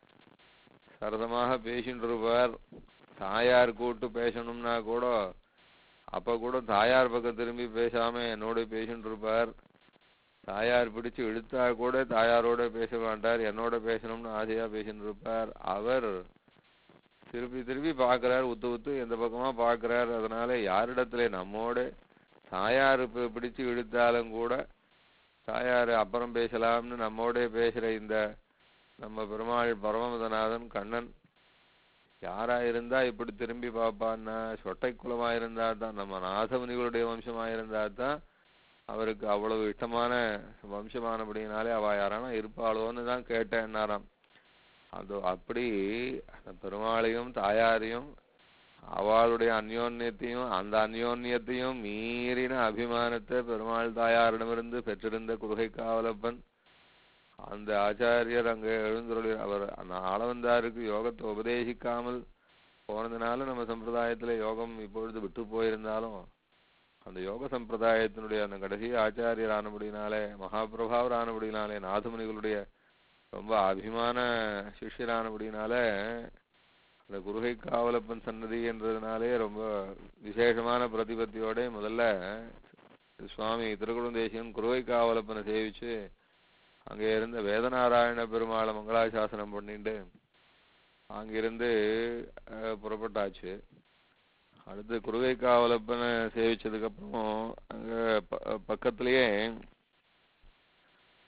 சரசமாக பேசிட்டு இருப்பார். தாயார் கூட்டு பேசணும்னா கூட அப்ப கூட தாயார் பக்கம் திரும்பி பேசாம என்னோட பேசிட்டு இருப்பார். தாயார் பிடிச்சு இழுத்தா கூட தாயாரோட பேச மாட்டார், என்னோட பேசணும்னு ஆசையா பேசிட்டு இருப்பார். அவர் திருப்பி திருப்பி பார்க்கிறார், உத்து உத்து எந்த பக்கமா பார்க்கிறார். அதனால யாரிடத்துல நம்மோட தாயார் பிடிச்சு இழுத்தாலும் கூட தாயார் அப்புறம் பேசலாம்னு நம்மோட பேசுற இந்த நம்ம பெருமாள் பரமபதநாதன் கண்ணன் யாரா இருந்தா இப்படி திரும்பி பார்ப்பான்னா, சொட்டை குலமா இருந்தா தான், நம்ம நாதமுனிகளுடைய வம்சமா இருந்தா தான் அவருக்கு அவ்வளவு இஷ்டமான வம்சமானபடினாலே அவ யாரானா இருப்பாளோன்னு தான் கேட்டேன்னாராம். அது அப்படி அந்த பெருமாளையும் தாயாரையும் அவளுடைய அந்யோன்யத்தையும் அந்த அந்யோன்யத்தையும் மீறின அபிமானத்தை பெருமாள் தாயாரிடமிருந்து பெற்றிருந்த குருகைக்காவலப்பன் அந்த ஆச்சாரியர் அங்கே எழுந்துள்ள அவர் அந்த ஆளவந்தாருக்கு யோகத்தை உபதேசிக்காமல் போனதுனால நம்ம சம்பிரதாயத்துல யோகம் இப்பொழுது விட்டு போயிருந்தாலும் அந்த யோக சம்பிரதாயத்தினுடைய அந்த கடைசி ஆச்சாரியர் ஆனபடினாலே மகாபிரபாவர் ஆனபடினாலே நாதமுனிகளுடைய ரொம்ப அபிமான சிஷ்யரானபடினால அந்த குருகைக்காவலப்பன் சன்னதி என்றதுனாலே ரொம்ப விசேஷமான பிரதிபத்தியோட முதல்ல சுவாமி திருக்குடந்தேசியன் குருகைக்காவலப்பனை சேவிச்சு அங்கே இருந்த வேதநாராயண பெருமாளை மங்களாசாசனம் பண்ணிட்டு அங்கிருந்து புறப்பட்டாச்சு. அடுத்து குருகைக்காவலப்பனை சேவிச்சதுக்கு அப்புறம் அங்க பக்கத்திலேயே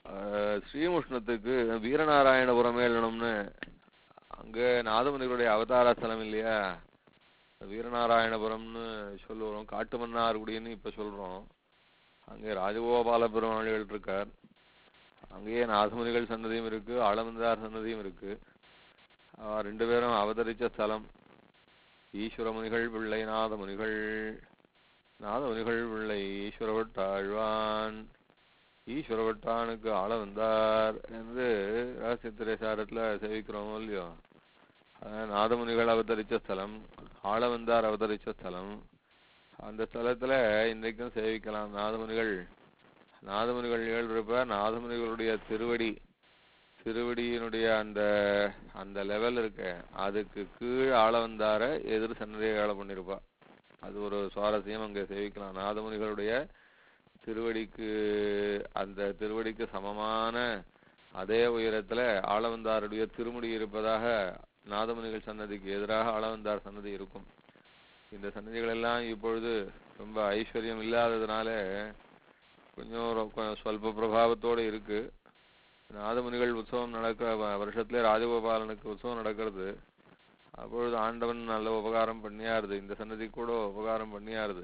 ஸ்ரீமுஷ்ணத்துக்கு வீரநாராயணபுரமே எழுதணும்னு அங்கே நாதமுனிகளுடைய அவதார ஸ்தலம் இல்லையா, வீரநாராயணபுரம்னு சொல்லுவோம். காட்டுமன்னார்குடின்னு இப்ப சொல்றோம். அங்கே ராஜகோபால பெருமாளிகள் இருக்கார். அங்கேயே நாதமுனிகள் சன்னதியும் இருக்கு, ஆளவந்தார் சன்னதியும் இருக்கு. ரெண்டு பேரும் அவதரிச்ச ஸ்தலம். ஈஸ்வரமுனிகள் பிள்ளை நாதமுனிகள், நாதமுனிகள் பிள்ளை ஈஸ்வரவட்டாழ்வான், ஈஸ்வரவட்டானுக்கு ஆள வந்தார் என்று ரகசியத்திரை சாரத்துல சேவிக்கிறோமோ இல்லையோ. நாதமுனிகள் அவதரிச்ச ஸ்தலம், ஆள வந்தார் அவதரிச்ச ஸ்தலம். அந்த ஸ்தலத்துல இன்றைக்கும் சேவிக்கலாம். நாதமுனிகள் நாதமுனிகள் ஏழ்றப்ப நாதமுனிகளுடைய திருவடி திருவடியினுடைய அந்த அந்த லெவல் இருக்க, அதுக்கு கீழ் ஆள வந்தார எதிர் சன்னதியை ஆள பண்ணிருப்பா. அது ஒரு சுவாரஸ்யம். அங்கே சேவிக்கலாம். நாதமுனிகளுடைய திருவடிக்கு அந்த திருவடிக்கு சமமான அதே உயரத்துல ஆளவந்தாருடைய திருமுடி இருப்பதாக நாதமுனிகள் சன்னதிக்கு எதிராக ஆளவந்தார் சன்னதி இருக்கும். இந்த சன்னதிகள் எல்லாம் இப்பொழுது ரொம்ப ஐஸ்வர்யம் இல்லாததுனால கொஞ்சம் சொல்ப பிரபாவத்தோடு இருக்கு. நாதமுனிகள் உற்சவம் நடக்க வருஷத்துல ராஜகோபாலனுக்கு உற்சவம் நடக்கிறது. அப்பொழுது ஆண்டவன் நல்ல உபகாரம் பண்ணியாருது, இந்த சன்னதி கூட உபகாரம் பண்ணியாருது.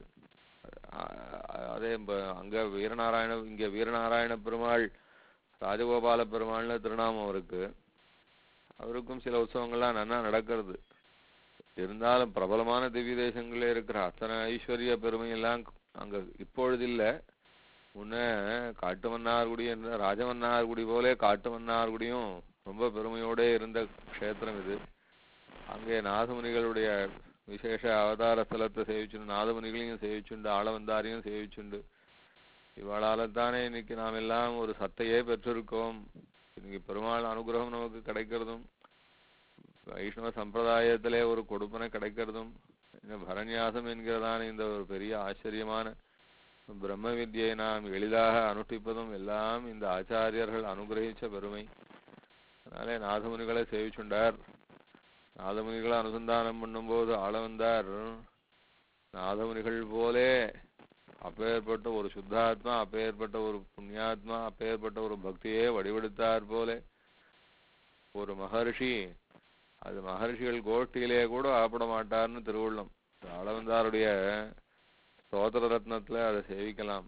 அதே அங்க வீரநாராயண இங்க வீரநாராயண பெருமாள் ராஜகோபால பெருமாள்னு திருநாமம் அவருக்கு. அவருக்கும் சில உற்சவங்கள்லாம் நன்னா நடக்கிறது. இருந்தாலும் பிரபலமான திவ்ய தேசங்களே இருக்கிற அத்தனை ஐஸ்வர்ய பெருமையெல்லாம் அங்க இப்பொழுது இல்லை. முன்ன காட்டுமன்னார்குடி என்ற ராஜமன்னார்குடி போலே காட்டுமன்னார்குடியும் ரொம்ப பெருமையோட இருந்த க்ஷேத்திரம் இது. அங்கே நாதமுனிகளுடைய விசேஷ அவதார ஸ்தலத்தை சேவிச்சுண்டு, நாதமுனிகளையும் சேவிச்சுண்டு, ஆளவந்தாரையும் சேவிச்சுண்டு, இவளால்தானே இன்னைக்கு நாம் எல்லாம் ஒரு சத்தையே பெற்றிருக்கோம். இன்னைக்கு பெருமாள் அனுகிரகம் நமக்கு கிடைக்கிறதும், வைஷ்ணவ சம்பிரதாயத்திலே ஒரு கொடுப்பனை கிடைக்கிறதும், இந்த பரநியாசம் என்கிறதான இந்த ஒரு பெரிய ஆச்சரியமான பிரம்ம வித்யை நாம் எளிதாக அனுஷ்டிப்பதும் எல்லாம் இந்த ஆச்சாரியர்கள் அனுகிரகிச்ச பெருமை. அதனாலே நாதமுனிகளை சேவிச்சுண்டார். நாதமுனிகளை அனுசந்தானம் பண்ணும்போது ஆளவந்தார் நாதமுனிகள் போலே அப்பேற்பட்ட ஒரு சுத்தாத்மா, அப்பேற்பட்ட ஒரு புண்ணியாத்மா, அப்பேற்பட்ட ஒரு பக்தியே வடிவெடுத்தார் போலே ஒரு மகர்ஷி, அது மகர்ஷிகள் கோஷ்டியிலே கூட ஆப்பட மாட்டார்னு திருவுள்ளம். ஆளவந்தாருடைய ஸ்தோத்திர ரத்னத்துல அதை சேவிக்கலாம்.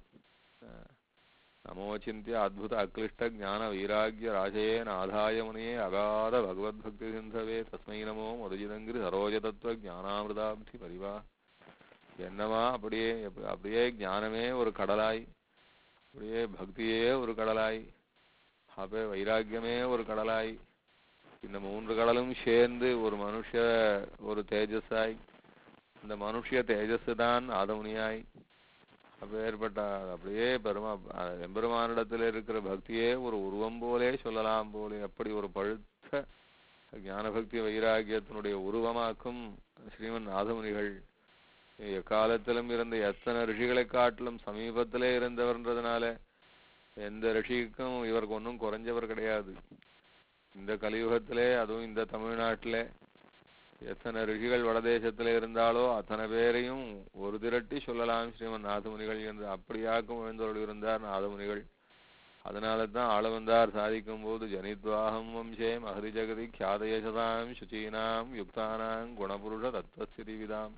நமோச்சிந்திய அத்புத அக்லிஷ்ட ஞான வைராகிய ராஜயே நாதாய முனையே அகாத பகவத்பக்தி சிந்தவே தஸ்மை நமோ மதுஜிதங்கிரி சரோஜ தத்துவ ஞானாமிருதாப்தி பரிவா. என்னமா அப்படியே அப்படியே ஞானமே ஒரு கடலாய், அப்படியே பக்தியே ஒரு கடலாய், அப்படியே வைராக்கியமே ஒரு கடலாய், இந்த மூன்று கடலும் சேர்ந்து ஒரு மனுஷ ஒரு தேஜஸாய், இந்த மனுஷிய தேஜஸ் தான் ஆதமுனியாய், அப்பேற்பட்ட அப்படியே பெருமா எம்பெருமானிடத்தில் இருக்கிற பக்தியே ஒரு உருவம் போலே சொல்லலாம் போலே அப்படி ஒரு பழுத்த ஞான பக்தி வைராகியத்தினுடைய உருவமாக்கும் ஸ்ரீமன் நாதமுனிகள். எக்காலத்திலும் இருந்த எத்தனை ரிஷிகளை காட்டிலும் சமீபத்திலே இருந்தவர்ன்றதுனால எந்த ரிஷிக்கும் இவருக்கு ஒன்றும் குறைஞ்சவர் கிடையாது. இந்த கலியுகத்திலே, அதுவும் இந்த தமிழ்நாட்டிலே எத்தனை ரிஷிகள் வடதேசத்திலே இருந்தாலோ அத்தனை பேரையும் ஒரு திரட்டி சொல்லலாம் ஸ்ரீமன் நாதமுனிகள் என்று அப்படியாக்கும் எழுந்தவர்கள் இருந்தார் நாதமுனிகள். அதனால தான் ஆளவந்தார் சாதிக்கும் போது ஜனித்வாகம் வம்சே மகரி ஜெகதி கியாதயசதாம் சுச்சீனாம் யுக்தானாம் குணபுருஷ தத்துவஸ்திதி விதாம்.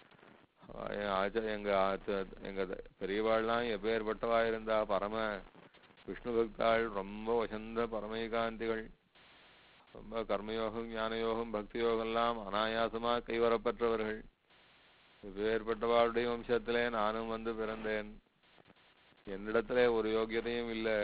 ஆச்சா எங்க எங்க பெரியவாள்லாம் எப்பேற்பட்டவா இருந்தா, பரம விஷ்ணு பக்தாள், ரொம்ப வசந்த பரமேகாந்திகள், ரொம்ப கர்மயோகம் ஞானயோகம் பக்தி யோகம்லாம் அனாயாசமா கைவரப்பெற்றவர்கள். இப்பேற்பட்டவாளுடைய வம்சத்திலே நானும் வந்து பிறந்தேன். என்னிடத்திலே ஒரு யோகியதையும் இல்லை.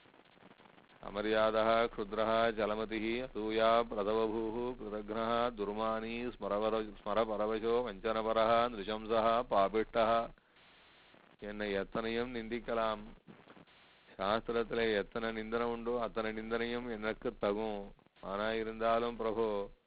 அமரியாதா க்ஷுத்ரஹா ஜலமதிஹி அசூயா பிரதவபூஹு கிருதக்னஹா துர்மானி ஸ்மரவர ஸ்மரபரவசோ வஞ்சனபரஹா நிருஷம்சஹா பாபிஷ்டஹா. என்னை எத்தனையும் நிந்திக்கலாம். சாஸ்திரத்திலே எத்தனை நிந்தனை உண்டோ அத்தனை நிந்தனையும் எனக்கு தகும். ஆனா இருந்தாலும் பிரபு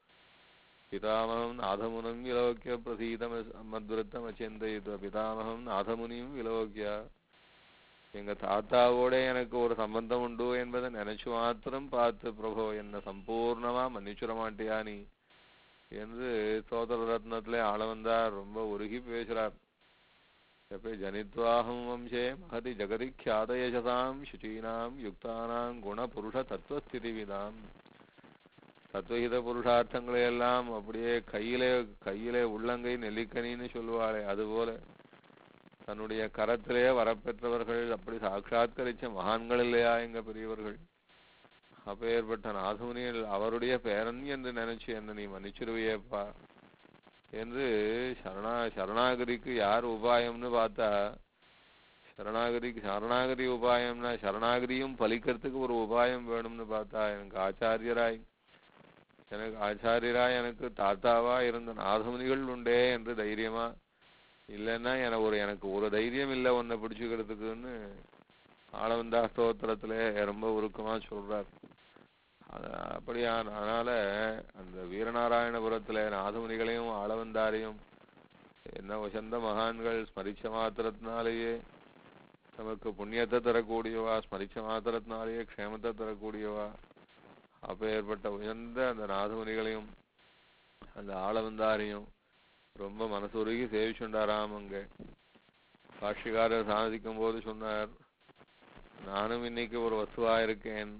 பிதாமகம் நாதமுனம் விலோக்கிய பிரசீதம் மத்விருத்தம் அச்சிந்தயித்வ. பிதாமகம் நாதமுனியும் விலோக்கிய, எங்க தாத்தாவோட எனக்கு ஒரு சம்பந்தம் உண்டு என்பதை நினைச்சு மாத்திரம் பார்த்து பிரபு என்ன சம்பூர்ணமா மன்னிச்சுட மாட்டியா நீ என்று ஸ்தோத்திர ரத்னத்திலே ஆளவந்தார் ரொம்ப உருகி பேசுறார். எப்ப ஜனித்வாஹம் வம்சே மகதி ஜகதி க்யாதயசதாம் சுச்சீனாம் யுக்தானாம் குண புருஷ தத்துவஸ்திதிவிதாம். தத்துவஹித புருஷார்த்தங்களை எல்லாம் அப்படியே கையிலே கையிலே உள்ளங்கை நெல்லிக்கனின்னு சொல்லுவாளே, அதுபோல தன்னுடைய கரத்திலே வரப்பெற்றவர்கள், அப்படி சாட்சாத்கரிச்ச மகான்கள் இல்லையா எங்க பெரியவர்கள்? அப்பேற்பட்ட நாதமுனியில் அவருடைய பேரன் என்று நினைச்சு என்ன நீ மன்னிச்சிருவியேப்பா என்று சரணா சரணாகதிக்கு யார் உபாயம்னு பார்த்தா, சரணாகதிக்கு சரணாகதி உபாயம்னா சரணாகதியும் பலிக்கிறதுக்கு ஒரு உபாயம் வேணும்னு பார்த்தா, எனக்கு ஆச்சாரியராய் எனக்கு ஆச்சாரியராய் எனக்கு தாத்தாவா இருந்த நாதமுனிகள் உண்டே என்று தைரியமா, இல்லைன்னா என ஒரு எனக்கு ஒரு தைரியம் இல்லை உன்னை பிடிச்சுக்கிறதுக்குன்னு ஆளவந்தா ஸ்தோத்திரத்துல ரொம்ப உருக்கமா சொல்றார். அப்படியா? அதனால அந்த வீரநாராயணபுரத்துல நாதமுனிகளையும் ஆளவந்தாரையும் என்ன வசந்த மகான்கள் ஸ்மரிச்ச மாத்திரத்தினாலேயே நமக்கு புண்ணியத்தை தரக்கூடியவா, ஸ்மரிச்ச மாத்திரத்தினாலேயே க்ஷேமத்தை தரக்கூடியவா. அப்ப ஏற்பட்ட உயர்ந்த அந்த நாதமுனிகளையும் அந்த ஆளவந்தாரையும் ரொம்ப மனசுருகி சேவிச்சுண்டாராம். அங்க பாஷ்யக்காரர் சாதிக்கும் போது சொன்னார், நானும் இன்னைக்கு ஒரு வஸ்துவா இருக்கேன்,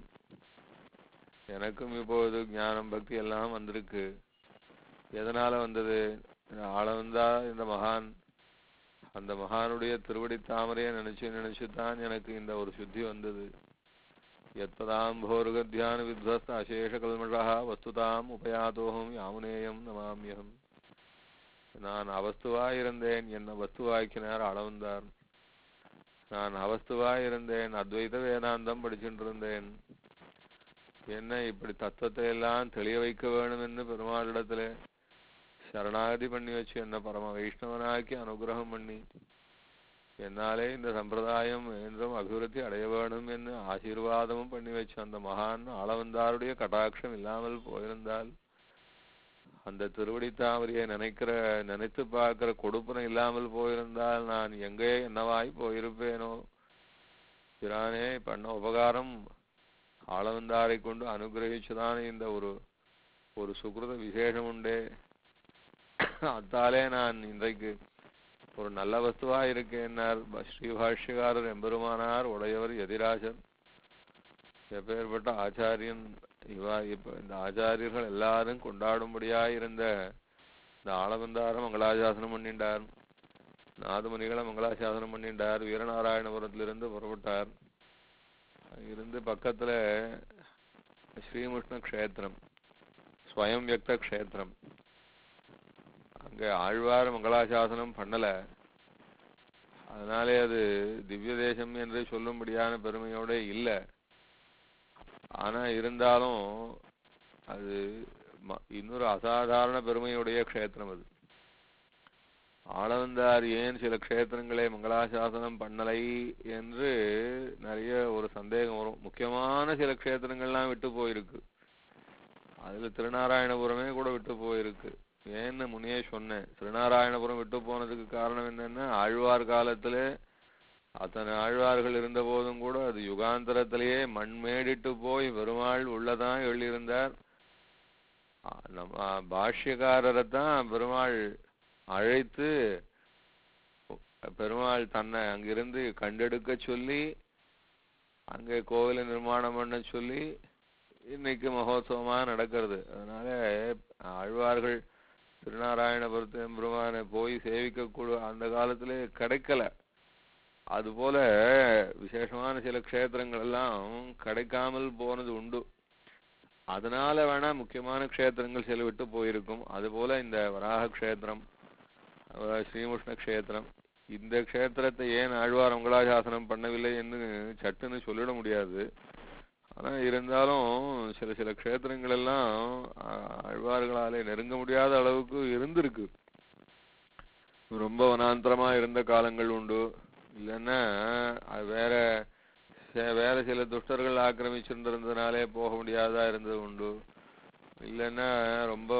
எனக்கும் இப்போது ஞானம் பக்தி எல்லாம் வந்திருக்கு. எதனால வந்தது? ஆளவந்தா இந்த மகான், அந்த மகானுடைய திருவடி தாமரையை நினைச்சு நினைச்சுதான் எனக்கு இந்த ஒரு சுத்தி வந்தது. எத்ததாம் போருகத்தியான வித்வஸ்த அசேஷ கல்மஷா வஸ்துதாம் உபயாதோகம் யாமுனேயம் நமாமியம். நான் அவஸ்துவாய் இருந்தேன், என்ன வஸ்துவாக்கினார் ஆளவந்தார். நான் அவஸ்துவாய் இருந்தேன், அத்வைத வேதாந்தம் படிச்சுட்டு இருந்தேன். என்ன இப்படி தத்துவத்தை எல்லாம் தெளிய வைக்க வேணும் என்று பெருமாளிடத்துல சரணாகதி பண்ணி வச்சு என்ன பரம வைஷ்ணவனாக்கி அனுகிரகம் பண்ணி என்னாலே இந்த சம்பிரதாயம் என்றும் அபிவிருத்தி அடைய வேணும் என்று ஆசீர்வாதமும் பண்ணி வச்சு அந்த மகான் ஆளவந்தாருடைய கடாட்சம் இல்லாமல் போயிருந்தால், அந்த திருவடி தாமரையை நினைக்கிற நினைத்து பார்க்கிற கொடுப்பனை இல்லாமல் போயிருந்தால் நான் எங்கே என்னவாய் போயிருப்பேனோ. பிரானே பண்ண உபகாரம் ஆளவந்தாரை கொண்டு அனுகிரகிச்சுதான் இந்த ஒரு ஒரு சுகிருத விசேஷம் உண்டே. அத்தாலே நான் இன்றைக்கு ஒரு நல்ல வஸ்துவா இருக்கேன்னார் ஸ்ரீபாஷ்யக்காரர் எம்பெருமானார் உடையவர் எதிராஜர். எப்பேற்பட்ட ஆச்சாரியன் இவா! இப்ப இந்த ஆச்சாரியர்கள் எல்லாரும் கொண்டாடும்படியாயிருந்த இந்த ஆளவந்தார மங்களாசாசனம் பண்ணிண்டார், நாதமுனிகளை மங்களாசாசனம் பண்ணிண்டார். வீரநாராயணபுரத்திலிருந்து புறப்பட்டார். இருந்து பக்கத்துல ஸ்ரீமுஷ்ண க்ஷேத்திரம், ஸ்வயம் வியக்த க்ஷேத்திரம், அங்க ஆழ்வார் மங்களாசாசனம் பண்ணல. அதனாலே அது திவ்ய தேசம் என்று சொல்லும்படியான பெருமையோட இல்லை. ஆனா இருந்தாலும் அது இன்னொரு அசாதாரண பெருமையுடைய க்ஷேத்திரம் அது. ஆளவந்தார் ஏன் சில க்ஷேத்திரங்களை மங்களாசாசனம் பண்ணலை என்று நிறைய ஒரு சந்தேகம் வரும். முக்கியமான சில க்ஷேத்திரங்கள்லாம் விட்டு போயிருக்கு. அதுல திருநாராயணபுரமே கூட விட்டு போயிருக்கு. ஏன்னு முன்னே சொன்னேன். திருநாராயணபுரம் விட்டு போனதுக்கு காரணம் என்னன்னா, ஆழ்வார் காலத்துல அத்தனை ஆழ்வார்கள் இருந்த போதும் கூட அது யுகாந்தரத்திலேயே மண்மேடிட்டு போய் பெருமாள் உள்ளதான் எழுதியிருந்தார். நம்ம பாஷ்யக்காரரை தான் பெருமாள் அழைத்து பெருமாள் தன்னை அங்கிருந்து கண்டெடுக்க சொல்லி அங்கே கோவிலை நிர்மாணம் பண்ண சொல்லி இன்னைக்கு மகோத்சவமா நடக்கிறது. அதனால ஆழ்வார்கள் திருநாராயணபுரத்து பெருமானை போய் சேவிக்கக்கூட அந்த காலத்திலே கிடைக்கல. அதுபோல விசேஷமான சில க்ஷேத்திரங்கள் எல்லாம் கிடைக்காமல் போனது உண்டு. அதனால வேணா முக்கியமான க்ஷேத்திரங்கள் சில விட்டு போயிருக்கும். அதுபோல இந்த வராக க்ஷேத்திரம், ஸ்ரீமுஷ்ண க்ஷேத்திரம், இந்த க்ஷேத்திரத்தை ஏன் ஆழ்வார் மங்களாசாசனம் பண்ணவில்லை என்று சட்டுன்னு சொல்லிட முடியாது. ஆனா இருந்தாலும் சில சில க்ஷேத்திரங்கள் எல்லாம் ஆழ்வார்களாலே நெருங்க முடியாத அளவுக்கு இருந்திருக்கு. ரொம்ப வனாந்தரமா இருந்த காலங்கள் உண்டு. இல்லைன்னா வேற வேற சில துஷ்டர்கள் ஆக்கிரமிச்சிருந்திருந்ததுனாலே போக முடியாதா இருந்தது உண்டு. இல்லைன்னா ரொம்ப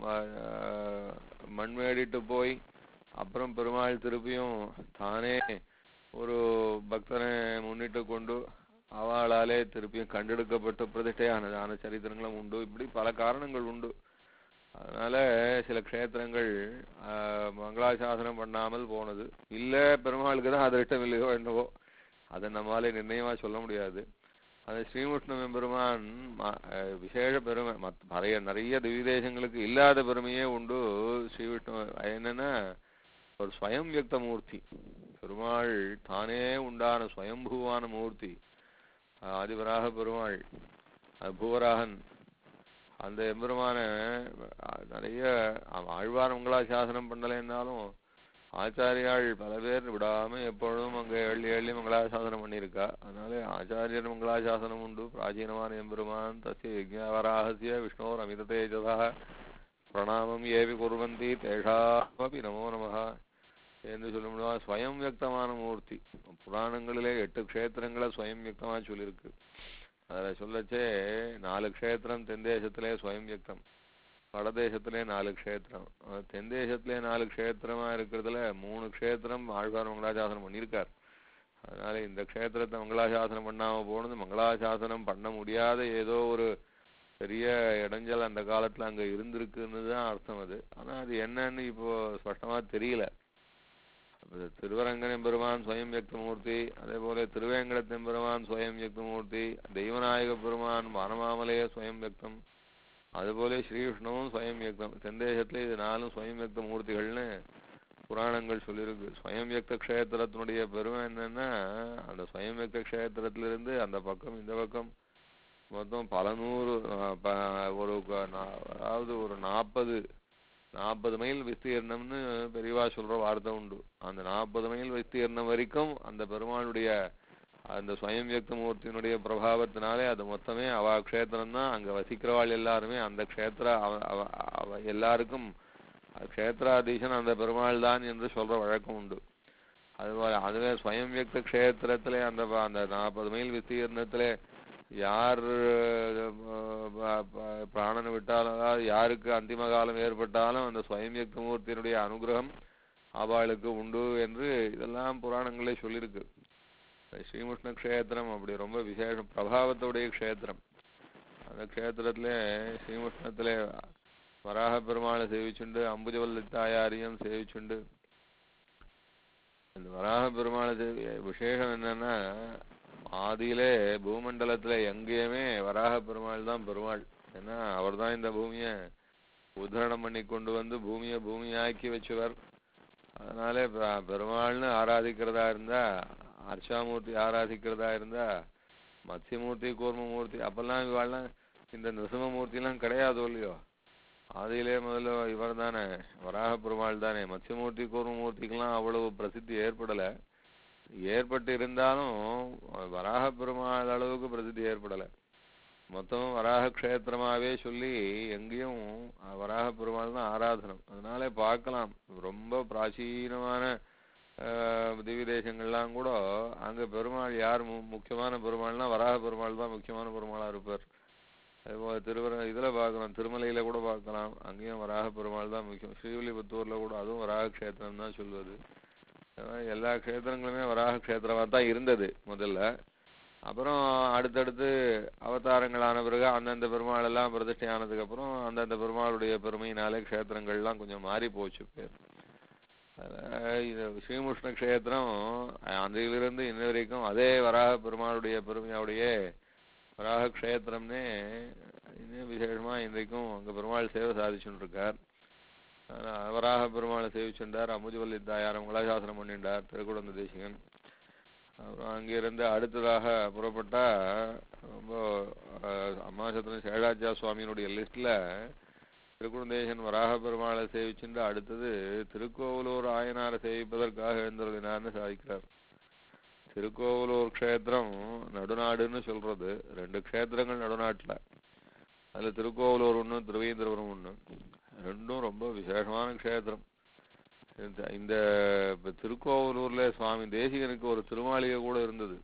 மண்மேடிட்டு போய் அப்புறம் பெருமாள் திருப்பியும் தானே ஒரு பக்தனை முன்னிட்டு கொண்டு அவளாலே திருப்பியும் கண்டெடுக்கப்பட்டு பிரதிஷ்டையானதான சரித்திரங்களும் உண்டு. இப்படி பல காரணங்கள் உண்டு. அதனால சில க்ஷேத்திரங்கள் மங்களாசாசனம் பண்ணாமல் போனது. இல்ல பெருமாளுக்கு தான் அது இஷ்டம் இல்லையோ என்னவோ, அதை நம்மளால நிர்ணயமா சொல்ல முடியாது. அந்த ஸ்ரீமுஷ்ண பெருமான் விசேஷ பெருமை, மற்ற நிறைய நிறைய திவ்யதேசங்களுக்கு இல்லாத பெருமையே உண்டு. ஸ்ரீவிஷ்ணு என்னன்னா ஒரு ஸ்வயம் வியக்த மூர்த்தி, பெருமாள் தானே உண்டான ஸ்வயம்பூவான மூர்த்தி. ஆதிவராக பெருமாள், பூவராகன், அந்த எம்பெருமான நிறைய ஆழ்வார் மங்களாசாசனம் பண்ணலைன்னாலும் ஆச்சாரியாள் பல பேர் விடாம எப்பொழுதும் அங்கே எள்ளி எள்ளி மங்களாசாசனம் பண்ணியிருக்கா. அதனால ஆச்சாரியர் மங்களாசாசனம் உண்டு. பிராச்சீனமான எம்பெருமான் தஸ்ய யஜ்ஞாவராஹஸ்ய விஷ்ணோர் அமித தேஜசா பிரணாமம் ஏவி குர்வந்தி தேஷாமபி நமோ நமஹ என்று சொல்லும்போது ஸ்வயம் வியக்தமான மூர்த்தி. புராணங்களிலே எட்டு க்ஷேத்திரங்களை ஸ்வயம் வியக்தமா சொல்லியிருக்கு. அதில் சொல்லச்சே நாலு க்ஷேத்திரம் தென்தேசத்திலே ஸ்வயம் வியக்தம், வடதேசத்திலே நாலு க்ஷேத்திரம். தென்தேசத்திலே நாலு க்ஷேத்திரமா இருக்கிறதுல மூணு க்ஷேத்திரம் ஆழ்வார் மங்களாசாசனம் பண்ணியிருக்கார். அதனால இந்த க்ஷேத்திரத்தை மங்களாசாசனம் பண்ணாம போனது மங்களாசாசனம் பண்ண முடியாத ஏதோ ஒரு பெரிய இடைஞ்சல் அந்த காலத்துல அங்க இருந்திருக்குன்னு தான் அர்த்தம் அது. ஆனா அது என்னன்னு இப்போ ஸ்பஷ்டமா தெரியல. திருவரங்கன் பெருமான் ஸ்வயம் வியக்தமூர்த்தி, அதே போல திருவேங்கடத்தின் பெருமான் ஸ்வயம் வியக்தமூர்த்தி, தெய்வநாயக பெருமான் வானமாமலையே ஸ்வயம் வியக்தம், அதுபோல ஸ்ரீவிஷ்ணுவும் ஸ்வயம் வியக்தம். தென்தேசத்துல இது நாலும் ஸ்வயம் வியக்த மூர்த்திகள்னு புராணங்கள் சொல்லியிருக்கு. ஸ்வயம் வியக்த க்ஷேத்திரத்தினுடைய பெருமை என்னன்னா அந்த ஸ்வயம் வியக்த க்ஷேத்திரத்திலிருந்து அந்த பக்கம் இந்த பக்கம் மொத்தம் பல நூறு ஒரு அதாவது ஒரு நாற்பது நாற்பது மைல் விஸ்தீர்ணம்னு பெரியவா சொல்ற வார்த்தை உண்டு. அந்த நாற்பது மைல் விஸ்தீர்ணம் வரைக்கும் அந்த பெருமாளுடைய அந்த ஸ்வயம் வியக்த மூர்த்தியினுடைய பிரபாவத்தினாலே அது மொத்தமே அவ க்ஷேத்திரம் தான். அங்க வசிக்கிறவாள் எல்லாருமே அந்த க்ஷேத்திர அவ எல்லாருக்கும் க்ஷேத்திராதீசன் அந்த பெருமாள் தான் என்று சொல்ற வழக்கம் உண்டு. அதுபோல அதுவே ஸ்வயம் வியக்த க்ஷேத்திரத்திலே அந்த அந்த நாற்பது மைல் விஸ்தீர்ணத்திலே யார் பிராணனை விட்டாலும், அதாவது யாருக்கு அந்திம காலம் ஏற்பட்டாலும் அந்த ஸ்வயம் வியக்த மூர்த்தியினுடைய அனுகிரகம் அவளுக்கு உண்டு என்று இதெல்லாம் புராணங்களே சொல்லியிருக்கு. ஸ்ரீமுஷ்ண க்ஷேத்திரம் அப்படி ரொம்ப விசேஷம் பிரபாவத்துடைய க்ஷேத்திரம். அந்த க்ஷேத்திரத்திலே ஸ்ரீமுஷ்ணத்திலே வராக பெருமாளை சேவிச்சுண்டு அம்புஜவல்லி தாயாரியம் சேவிச்சுண்டு இந்த வராக பெருமாளை சேவி விசேஷம் என்னன்னா ஆதியிலே பூமண்டலத்துல எங்கேயுமே வராக பெருமாள் தான் பெருமாள். ஏன்னா அவர் தான் இந்த பூமியை உத்தரணம் பண்ணி கொண்டு வந்து பூமியை பூமியாக்கி வச்சவர். அதனாலே பெருமாள்னு ஆராதிக்கிறதா இருந்தா, அர்ச்சாமூர்த்தி ஆராதிக்கிறதா இருந்தா, மத்ஸ்யமூர்த்தி கூர்மமூர்த்தி அப்பெல்லாம் இவாள்லாம் இந்த நிருசிம்மூர்த்தி எல்லாம் கிடையாது இல்லையோ. ஆதியிலே முதல்ல இவர் தானே வராக பெருமாள் தானே. மத்ஸ்யமூர்த்தி கூர்மமூர்த்திக்கெல்லாம் அவ்வளவு பிரசித்தி ஏற்படலை. ஏற்பட்டு இருந்தாலும் வராக பெருமாள் அளவுக்கு பிரசித்தி ஏற்படலை. மொத்தமும் வராக க்ஷேத்திரமாவே சொல்லி எங்கேயும் வராக பெருமாள் தான் ஆராதனம். அதனால பார்க்கலாம் ரொம்ப பிராச்சீனமான திவ்ய தேசங்கள்லாம் கூட அங்க பெருமாள் யார் முக்கியமான பெருமாள்னா வராக பெருமாள் தான் முக்கியமான பெருமாளா இருப்பார். அதுபோல திருவர இதுல பார்க்கலாம், திருமலையில கூட பார்க்கலாம், அங்கேயும் வராக பெருமாள் தான் முக்கியம். ஸ்ரீவில்லிபுத்தூர்ல கூட அதுவும் வராக க்ஷேத்திரம் தான் சொல்வது. எல்லா க்ஷேத்திரங்களுமே வராக க்ஷேத்திரமா தான் இருந்தது முதல்ல. அப்புறம் அடுத்தடுத்து அவதாரங்களான பிறகு அந்தந்த பெருமாள் எல்லாம் பிரதிஷ்டை ஆனதுக்கு அப்புறம் அந்தந்த பெருமாளுடைய பெருமையினாலே க்ஷேத்திரங்கள்லாம் கொஞ்சம் மாறி போச்சு பேர். இது ஸ்ரீமுஷ்ண க்ஷேத்திரம் அன்றையிலிருந்து இன்ன வரைக்கும் அதே வராக பெருமாளுடைய பெருமையோடைய வராக க்ஷேத்திரம்னே இன்னும் விசேஷமா இன்றைக்கும் அங்க பெருமாள் சேவை சாதிச்சுட்டு இருக்கார். வராக பெருமாளை சேவிச்சுட்டார். அமுஜவல்லி தாயார் மங்களாசாசனம் பண்ணிட்டார் திருக்குடந்த தேசிகன். அப்புறம் அங்கிருந்து அடுத்ததாக புறப்பட்டா ரொம்ப அம்மாசத்திரன் சேஷாச்சா சுவாமியினுடைய லிஸ்ட்ல திருக்குடந்தேசன் வராக பெருமாளை சேவிச்சுட்டு அடுத்தது திருக்கோவலூர் ஆயனாரை சேவிப்பதற்காக எழுந்துள்ளினார்னு சாதிக்கிறார். திருக்கோவலூர் க்ஷேத்திரம் நடுநாடுன்னு சொல்றது. ரெண்டு க்ஷேத்திரங்கள் நடுநாட்டுல. அதுல திருக்கோவலூர் ஒண்ணு, திருவேந்திரபுரம் ஒண்ணு. ரெண்டும் ரொம்ப விசேஷமான க்ஷேத்திரம். இந்த திருக்கோவலூர்ல சுவாமி தேசிகனுக்கு ஒரு திருமாளிகை கூட இருந்தது.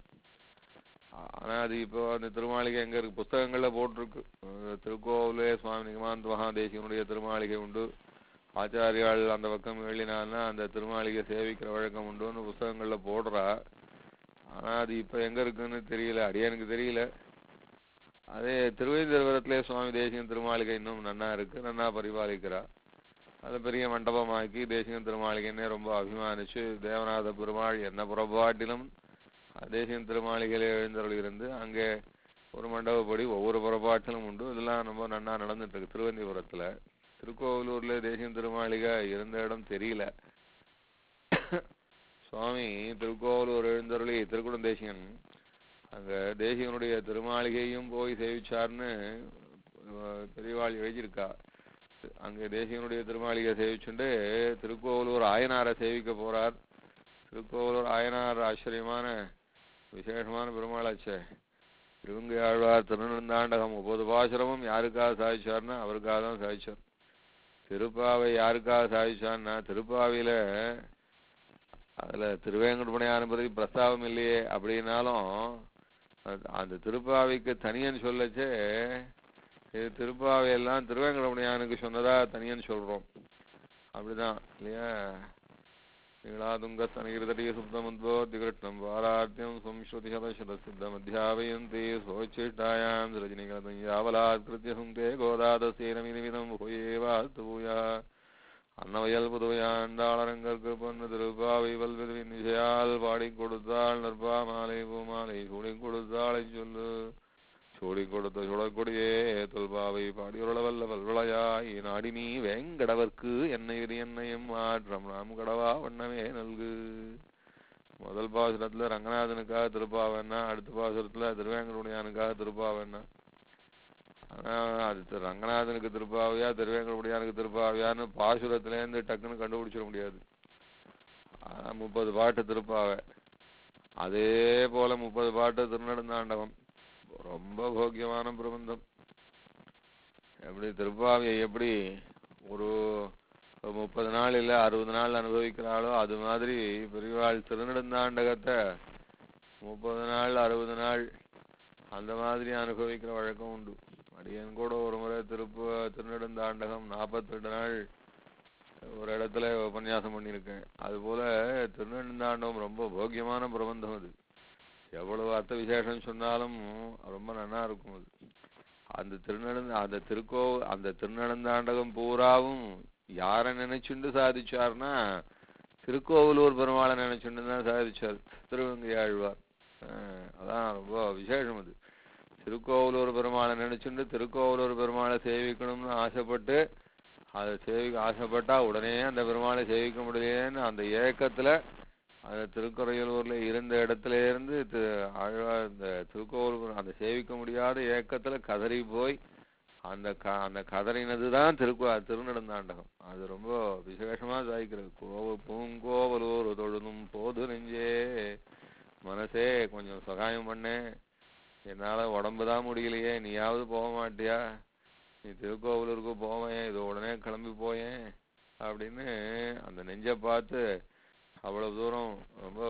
ஆனா அது இப்போ அந்த திருமாளிகை எங்க இருக்கு, புத்தகங்கள்ல போட்டிருக்கு. திருக்கோவிலே சுவாமி நிகமாந்த மகாதேசிகனுடைய திருமாளிகை உண்டு, ஆச்சாரியால் அந்த பக்கம் எழுதினான்னா அந்த திருமாளிகை சேவிக்கிற வழக்கம் உண்டுன்னு புத்தகங்கள்ல போடுறா. ஆனா அது இப்ப எங்க இருக்குன்னு தெரியல, அடியானுக்கு தெரியல. அதே திருவேந்திரபுரத்திலே சுவாமி தேசிகன் திருமாளிகை இன்னும் நன்னா இருக்கு, நன்னா பரிபாலிக்கிறா. அதை பெரிய மண்டபமாக்கி தேசிகன் திருமாளிகைன்னே ரொம்ப அபிமானிச்சு தேவநாத பெருமாள் என்ன புறப்பாட்டிலும் தேசிகன் திருமாளிகையிலே எழுந்தருள் இருந்து அங்கே ஒரு மண்டபப்படி ஒவ்வொரு புறப்பாட்டிலும் உண்டு. இதெல்லாம் ரொம்ப நன்னா நடந்துட்டு இருக்கு திருவந்திபுரத்துல. திருக்கோவிலூர்ல தேசிகன் திருமாளிகை இருந்த இடம் தெரியல. சுவாமி திருக்கோவிலூர் எழுந்தருளி திருக்குடம் தேசிகன் அங்க தேசிகனுடைய திருமாளிகையும் போய் சேவிச்சார்னு பெரியவாள் எழுதியிருக்கா. அங்கே தேசிகனுடைய திருமாளிகை சேவிச்சுண்டு திருக்கோவிலூர் ஆயனாரை சேவிக்க போறார். திருக்கோவிலூர் ஆயனார் ஆச்சரியமான விசேஷமான பெருமாளாச்சே. திருவங்கை ஆழ்வார் திருநெடுந்தாண்டகம் ஒவ்வொரு பாசுரமும் யாருக்காக சாதிச்சார்னா அவருக்காக தான் சாதிச்சார். திருப்பாவை யாருக்காக சாதிச்சார்னா திருப்பாவையில அதுல திருவேங்கடமணியான பற்றி பிரஸ்தாபம் இல்லையே அப்படின்னாலும் அந்த திருப்பாவைக்கு தனியன் சொல்லச்சே இது திருப்பாவையெல்லாம் திருவேங்கடமணியானுக்கு சொன்னதா தனியன் சொல்றோம். அப்படிதான் இல்லையா? நீளாதுங்கஸ்தனகிரிதடிய சுப்தமுத்போத்திகிருஷ்ணம் வாரார்த்தியம் சம்ஸ்ருதி சதசதசித்தம் அத்தியாவயந்தி சோச்சிஷ்டாயாம் ரஜினிகலதம் யாவலாத்கிருத்ய சுந்தே கோதாதசேனமினிமிதம் ஹோயேவாஸ்து பூயா அன்னவயல் புதுவையாண்டாளரங்கற்கு பொண்ணு திருப்பாவை வல்விதுவின் விஜயால் பாடி கொடுத்தாள் நற்பா மாலை பூமாலை சூடி கொடுத்தாளை சொல்லு சூடி கொடுத்த சுடற்கொடியே தொல்பாவை பாடியுருளவல்ல வல்வளையாய் நாடி நீ வேங்கடவர்க்கு என்னை இது என்னையும் மாற்றம் நாம் கடவா வண்ணமே நல்கு. முதல் பாசுரத்துல ரங்கநாதனுக்காக திருப்பாவன்னா, அடுத்த பாசுரத்துல திருவேங்கடமுடியானுக்காக திருப்பாவன்னா. ஆனா அது ரங்கநாதனுக்கு திருப்பாவையா திருவேங்கடமுடியானுக்கு திருப்பாவையான்னு பாசுரத்திலேருந்து டக்குன்னு கண்டுபிடிச்சிட முடியாது. ஆனா முப்பது பாட்டு திருப்பாவை, அதே போல முப்பது பாட்டு திருநெடுந்தாண்டகம். ரொம்ப போக்கியமான பிரபந்தம். எப்படி திருப்பாவையை எப்படி ஒரு முப்பது நாள் இல்லை அறுபது நாள் அனுபவிக்கிறாளோ அது மாதிரி பெரியவாள் திருநெடுந்தாண்டகத்தை முப்பது நாள் அறுபது நாள் அந்த மாதிரி அனுபவிக்கிற வழக்கம் உண்டு. அடியன் கூட ஒரு முறை திருப்ப திருநெடுந்தாண்டகம் நாற்பத்தி ரெண்டு நாள் ஒரு இடத்துல உபன்யாசம் பண்ணியிருக்கேன். அதுபோல திருநெடுந்தாண்டகம் ரொம்ப போக்கியமான பிரபந்தம். அது எவ்வளவு அர்த்த விசேஷம் சொன்னாலும் ரொம்ப நல்லா இருக்கும். அது அந்த திருநெடு அந்த திருக்கோ அந்த திருநெடுந்தாண்டகம் பூராவும் யாரை நினைச்சுண்டு சாதிச்சார்னா திருக்கோவிலூர் பெருமாளை நினைச்சுண்டு தான் சாதிச்சார் திருவங்கை ஆழ்வார். அதான் ரொம்ப விசேஷம். அது திருக்கோவிலூர் பெருமாளை நினைச்சுண்டு திருக்கோவிலூர் பெருமாளை சேவிக்கணும்னு ஆசைப்பட்டு அதை சேவிக்க ஆசைப்பட்டா உடனே அந்த பெருமாளை சேவிக்க முடியலேன்னு அந்த ஏக்கத்துல அந்த திருக்குறையூர்ல இருந்த இடத்துல இருந்து ஆழ்வார் இந்த திருக்கோவில் அந்த சேவிக்க முடியாத ஏக்கத்துல கதறி போய் அந்த க அந்த கதறினதுதான் திருக்கோ திருநெடுந்தாண்டகம். அது ரொம்ப விசேஷமா சாய்க்கிறது. கோவ பூங்கோவலூர் தொழுதும் போது நெஞ்சே மனசே கொஞ்சம் சகாயம் பண்ணே, என்னால உடம்புதான் முடியலையே, நீயாவது போக மாட்டியா, நீ திருக்கோவிலூருக்கு போவேன், இது உடனே கிளம்பி போயேன் அப்படின்னு அந்த நெஞ்சை பார்த்து அவ்வளவு தூரம் ரொம்ப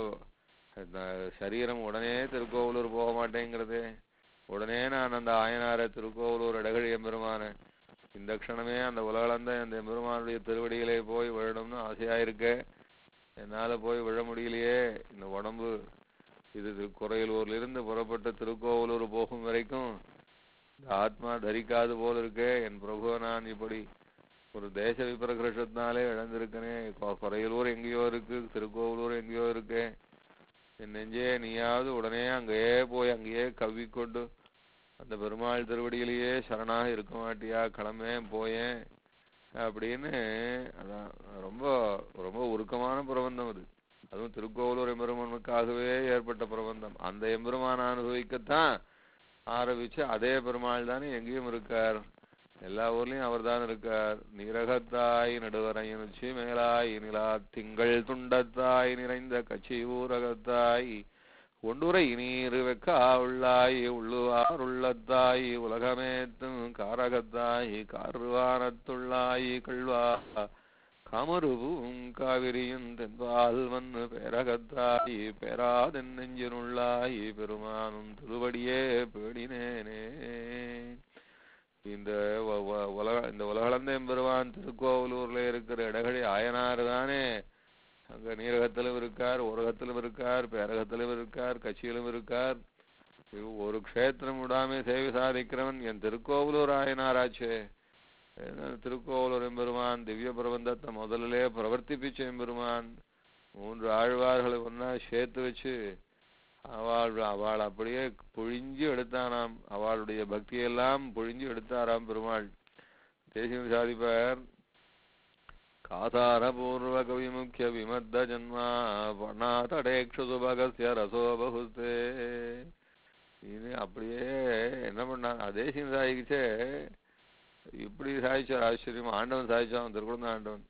சரீரம் உடனே திருக்கோவிலூர் போக மாட்டேங்கிறது. உடனே நான் அந்த ஆயனார திருக்கோவிலூர் இடகழி எம்பெருமான இந்த க்ஷணமே அந்த உலகளந்த அந்த எம்பெருமானுடைய திருவடியிலே போய் விழணும்னு ஆசையாயிருக்கு. என்னால போய் விழ முடியலையே, இந்த உடம்பு இது குறையலூர்ல இருந்து புறப்பட்டு திருக்கோவிலூர் போகும் வரைக்கும் இந்த ஆத்மா தரிக்காது போல இருக்கே. என் பிரபு நான் இப்படி ஒரு தேச விபரகிருஷத்தினாலே இழந்திருக்கனே. குறையலூர் எங்கேயோ இருக்கு, திருக்கோவிலூர் எங்கேயோ இருக்கு, என் நெஞ்சே நீயாவது உடனே அங்கேயே போய் அங்கேயே கவ்விக்கொண்டு அந்த பெருமாள் திருவடியிலேயே சரணாக இருக்க மாட்டியா, கிளம்பேன் போயேன் அப்படின்னு. அதான் ரொம்ப ரொம்ப உருக்கமான பிரபந்தம் அது. அதுவும் திருக்கோவிலூர் எம்பெருமானுக்காகவே ஏற்பட்ட பிரபந்தம். அந்த எம்பெருமான அனுபவிக்கத்தான் ஆரம்பிச்சு அதே பெருமாள் தானே எங்கேயும் இருக்கார், எல்லா ஊர்லயும் அவர் தான் இருக்கார். நீரகத்தாய் நடுவரையனுச்சி மேலாய் நிலா திங்கள் துண்டத்தாய் நிறைந்த கட்சி ஊரகத்தாய் ஒண்டுரை நீர் வெக்கா உள்ளாய் உள்ளுவார் உள்ளத்தாய் உலகமேத்தும் காரகத்தாய் கார்வானத்துள்ளாய் கல்வா காமருவும் காவிரியும் தென்பால் மண்ணு பேரகத்தாய் பேராதென் நெஞ்சினுள்ளாய் பெருமானும் திருவடியே பேடினேனே. இந்த உலக இந்த உலகளந்த எம்பெருமான் திருக்கோவிலூர்ல இருக்கிற இடகழி ஆயனார் தானே அங்க நீரகத்திலும் இருக்கார், உலகத்திலும் இருக்கார், பேரகத்திலும் இருக்கார், கட்சியிலும் இருக்கார். ஒரு க்ஷேத்திரம் விடாமே சேவை சாதிக்கிறவன் என் திருக்கோவலூர் ஆயனாராச்சே. திருக்கோவலூர் எம்பெருமான் திவ்ய பிரபந்தத்தை முதலிலே பிரவர்த்திப்பிச்ச எம்பெருமான் மூன்று ஆழ்வார்களை ஒன்னா சேர்த்து வச்சு அவள் அவள் அப்படியே பொழிஞ்சு எடுத்தானாம். அவளுடைய பக்தியெல்லாம் பொழிஞ்சு எடுத்தாராம் பெருமாள். தேசியம் சாதிப்பார் காதார பூர்வ கவிமுக்கிய விமத்த ஜன்மா பணாதடேக்ஷு சுபகஸ்ய ரசோ பகுஸ்தே. இது அப்படியே என்ன பண்ணான் தேசியம் சாதிச்சே இப்படி சாதிச்சார். ஆச்சரியம் ஆண்டவன் சாதிச்சான் திருக்குழந்தை ஆண்டவன்.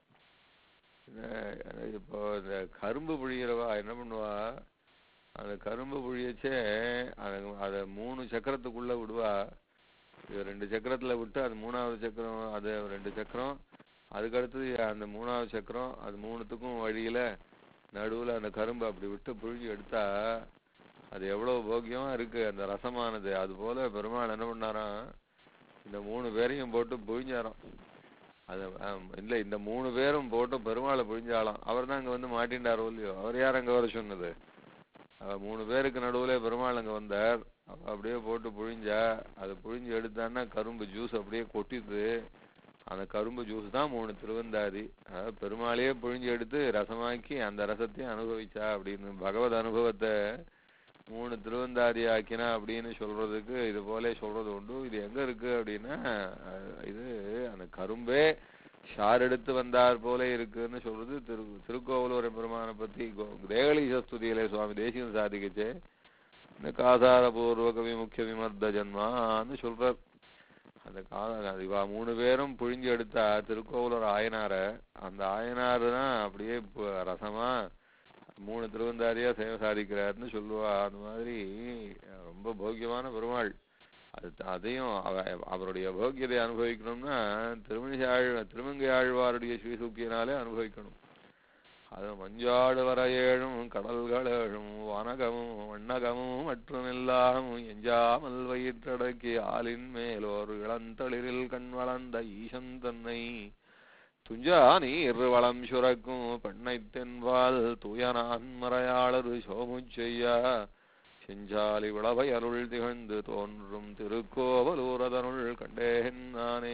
இப்போ இந்த கரும்பு புழிகிறவா என்ன பண்ணுவா, அந்த கரும்பு புழியச்சே அதை அதை மூணு சக்கரத்துக்குள்ள விடுவா. இது ரெண்டு சக்கரத்துல விட்டு அது மூணாவது சக்கரம், அது ரெண்டு சக்கரம், அதுக்கடுத்தது அந்த மூணாவது சக்கரம், அது மூணுத்துக்கும் வழியில நடுவுல அந்த கரும்பு அப்படி விட்டு புழிஞ்சு எடுத்தா அது எவ்வளவு போக்கியமா இருக்கு அந்த ரசமானது. அது போல பெருமாள் என்ன பண்ணாராம், இந்த மூணு பேரையும் போட்டு புழிஞ்சாராம். அது இல்ல இந்த மூணு பேரும் போட்டு பெருமாளை புழிஞ்சாலாம். அவர் தான் அங்க வந்து மாட்டின்டாரோ இல்லையோ, அவர் யார் அங்க வர சொன்னது? மூணு பேருக்கு நடுவுல பெருமாள் அங்க வந்தார். அப்படியே போட்டு புழிஞ்சா அதை புழிஞ்சு எடுத்தான்னா கரும்பு ஜூஸ் அப்படியே கொட்டிது. அந்த கரும்பு ஜூஸ் தான் மூணு திருவந்தாதி. அதாவது பெருமாளையே புழிஞ்சு எடுத்து ரசமாக்கி அந்த ரசத்தையும் அனுபவிச்சா அப்படின்னு பகவத் அனுபவத்தை மூணு திருவந்தாதி ஆக்கினா அப்படின்னு சொல்றதுக்கு இது போல சொல்றது உண்டு. இது எங்க இருக்கு அப்படின்னா இது அந்த கரும்பே ஷார் எடுத்து வந்தார் போல இருக்குன்னு சொல்றது திரு திருக்கோவலூர் பெருமானை பத்தி தேகலீச ஸ்துதியிலே சுவாமி தேசியம் சாதிக்கச்சே இந்த காதார பூர்வ கவி முக்கிய விமர்த்த ஜன்மான்னு சொல்றார். அந்த காத இவா மூணு பேரும் புழிஞ்சு எடுத்தா திருக்கோவலூர் ஆயனார, அந்த ஆயனாரு தான் அப்படியே ரசமா மூணு திருவந்தாரியா சேவை சாதிக்கிறாருன்னு சொல்லுவா. அந்த மாதிரி ரொம்ப போக்கியமான பெருமாள். அது அதையும் அவருடைய போக்கியத்தை அனுபவிக்கணும்னா திருமணி ஆழ் திருமங்கை ஆழ்வாருடைய ஸ்ரீசூக்கியினாலே அனுபவிக்கணும். அது மஞ்சாடு வர ஏழும் கடல்கள் ஏழும் வனகமும் வண்ணகமும் மற்றும் எல்லாமும் எஞ்சாமல் வயிற்றடக்கி ஆலின் மேலோர் இளந்தளிரில் கண் வளர்ந்த ஈசன் தன்னை துஞ்சா நீர் வளம் சுரக்கும் பெண்ணை தென்பால் தூயனான் மறையாளரு சோமுச்செய்யா செஞ்சாலி விளவை அருள் திகழ்ந்து தோன்றும் திருக்கோவலூரதனுள் கண்டேன் நானே.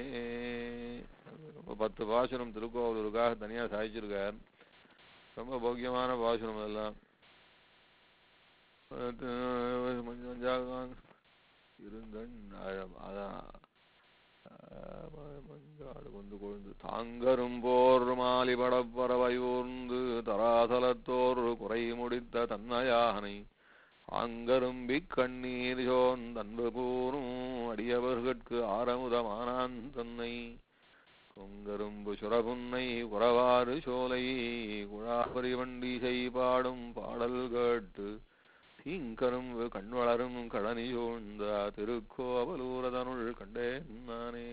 ரொம்ப பத்து பாசுரம் திருக்கோவலூருக்காக தனியா சாதிச்சிருக்கார். ரொம்ப போக்கியமான பாசுரம் எல்லாம். மஞ்சாடு கொண்டு கொழுந்து தாங்கரும் போர் மாலிபடப்பறவையூர்ந்து தராசலத்தோர் குறை முடித்த தன்மையானை ஆங்கரும்பி கண்ணீர் சோன் தன்பு கூறும் அடியவர்கட்கு ஆரமுதமானான் தன்னை கொங்கரும்பு சுரபுன்னை குறவாறு சோலை குழாபரி வண்டி செய்பாடும் பாடல் கேட்டு தீங்கரும்பு கண்வளரும் கடனி சூழ்ந்த திருக்கோவலூரதனுள் கண்டேன் நானே.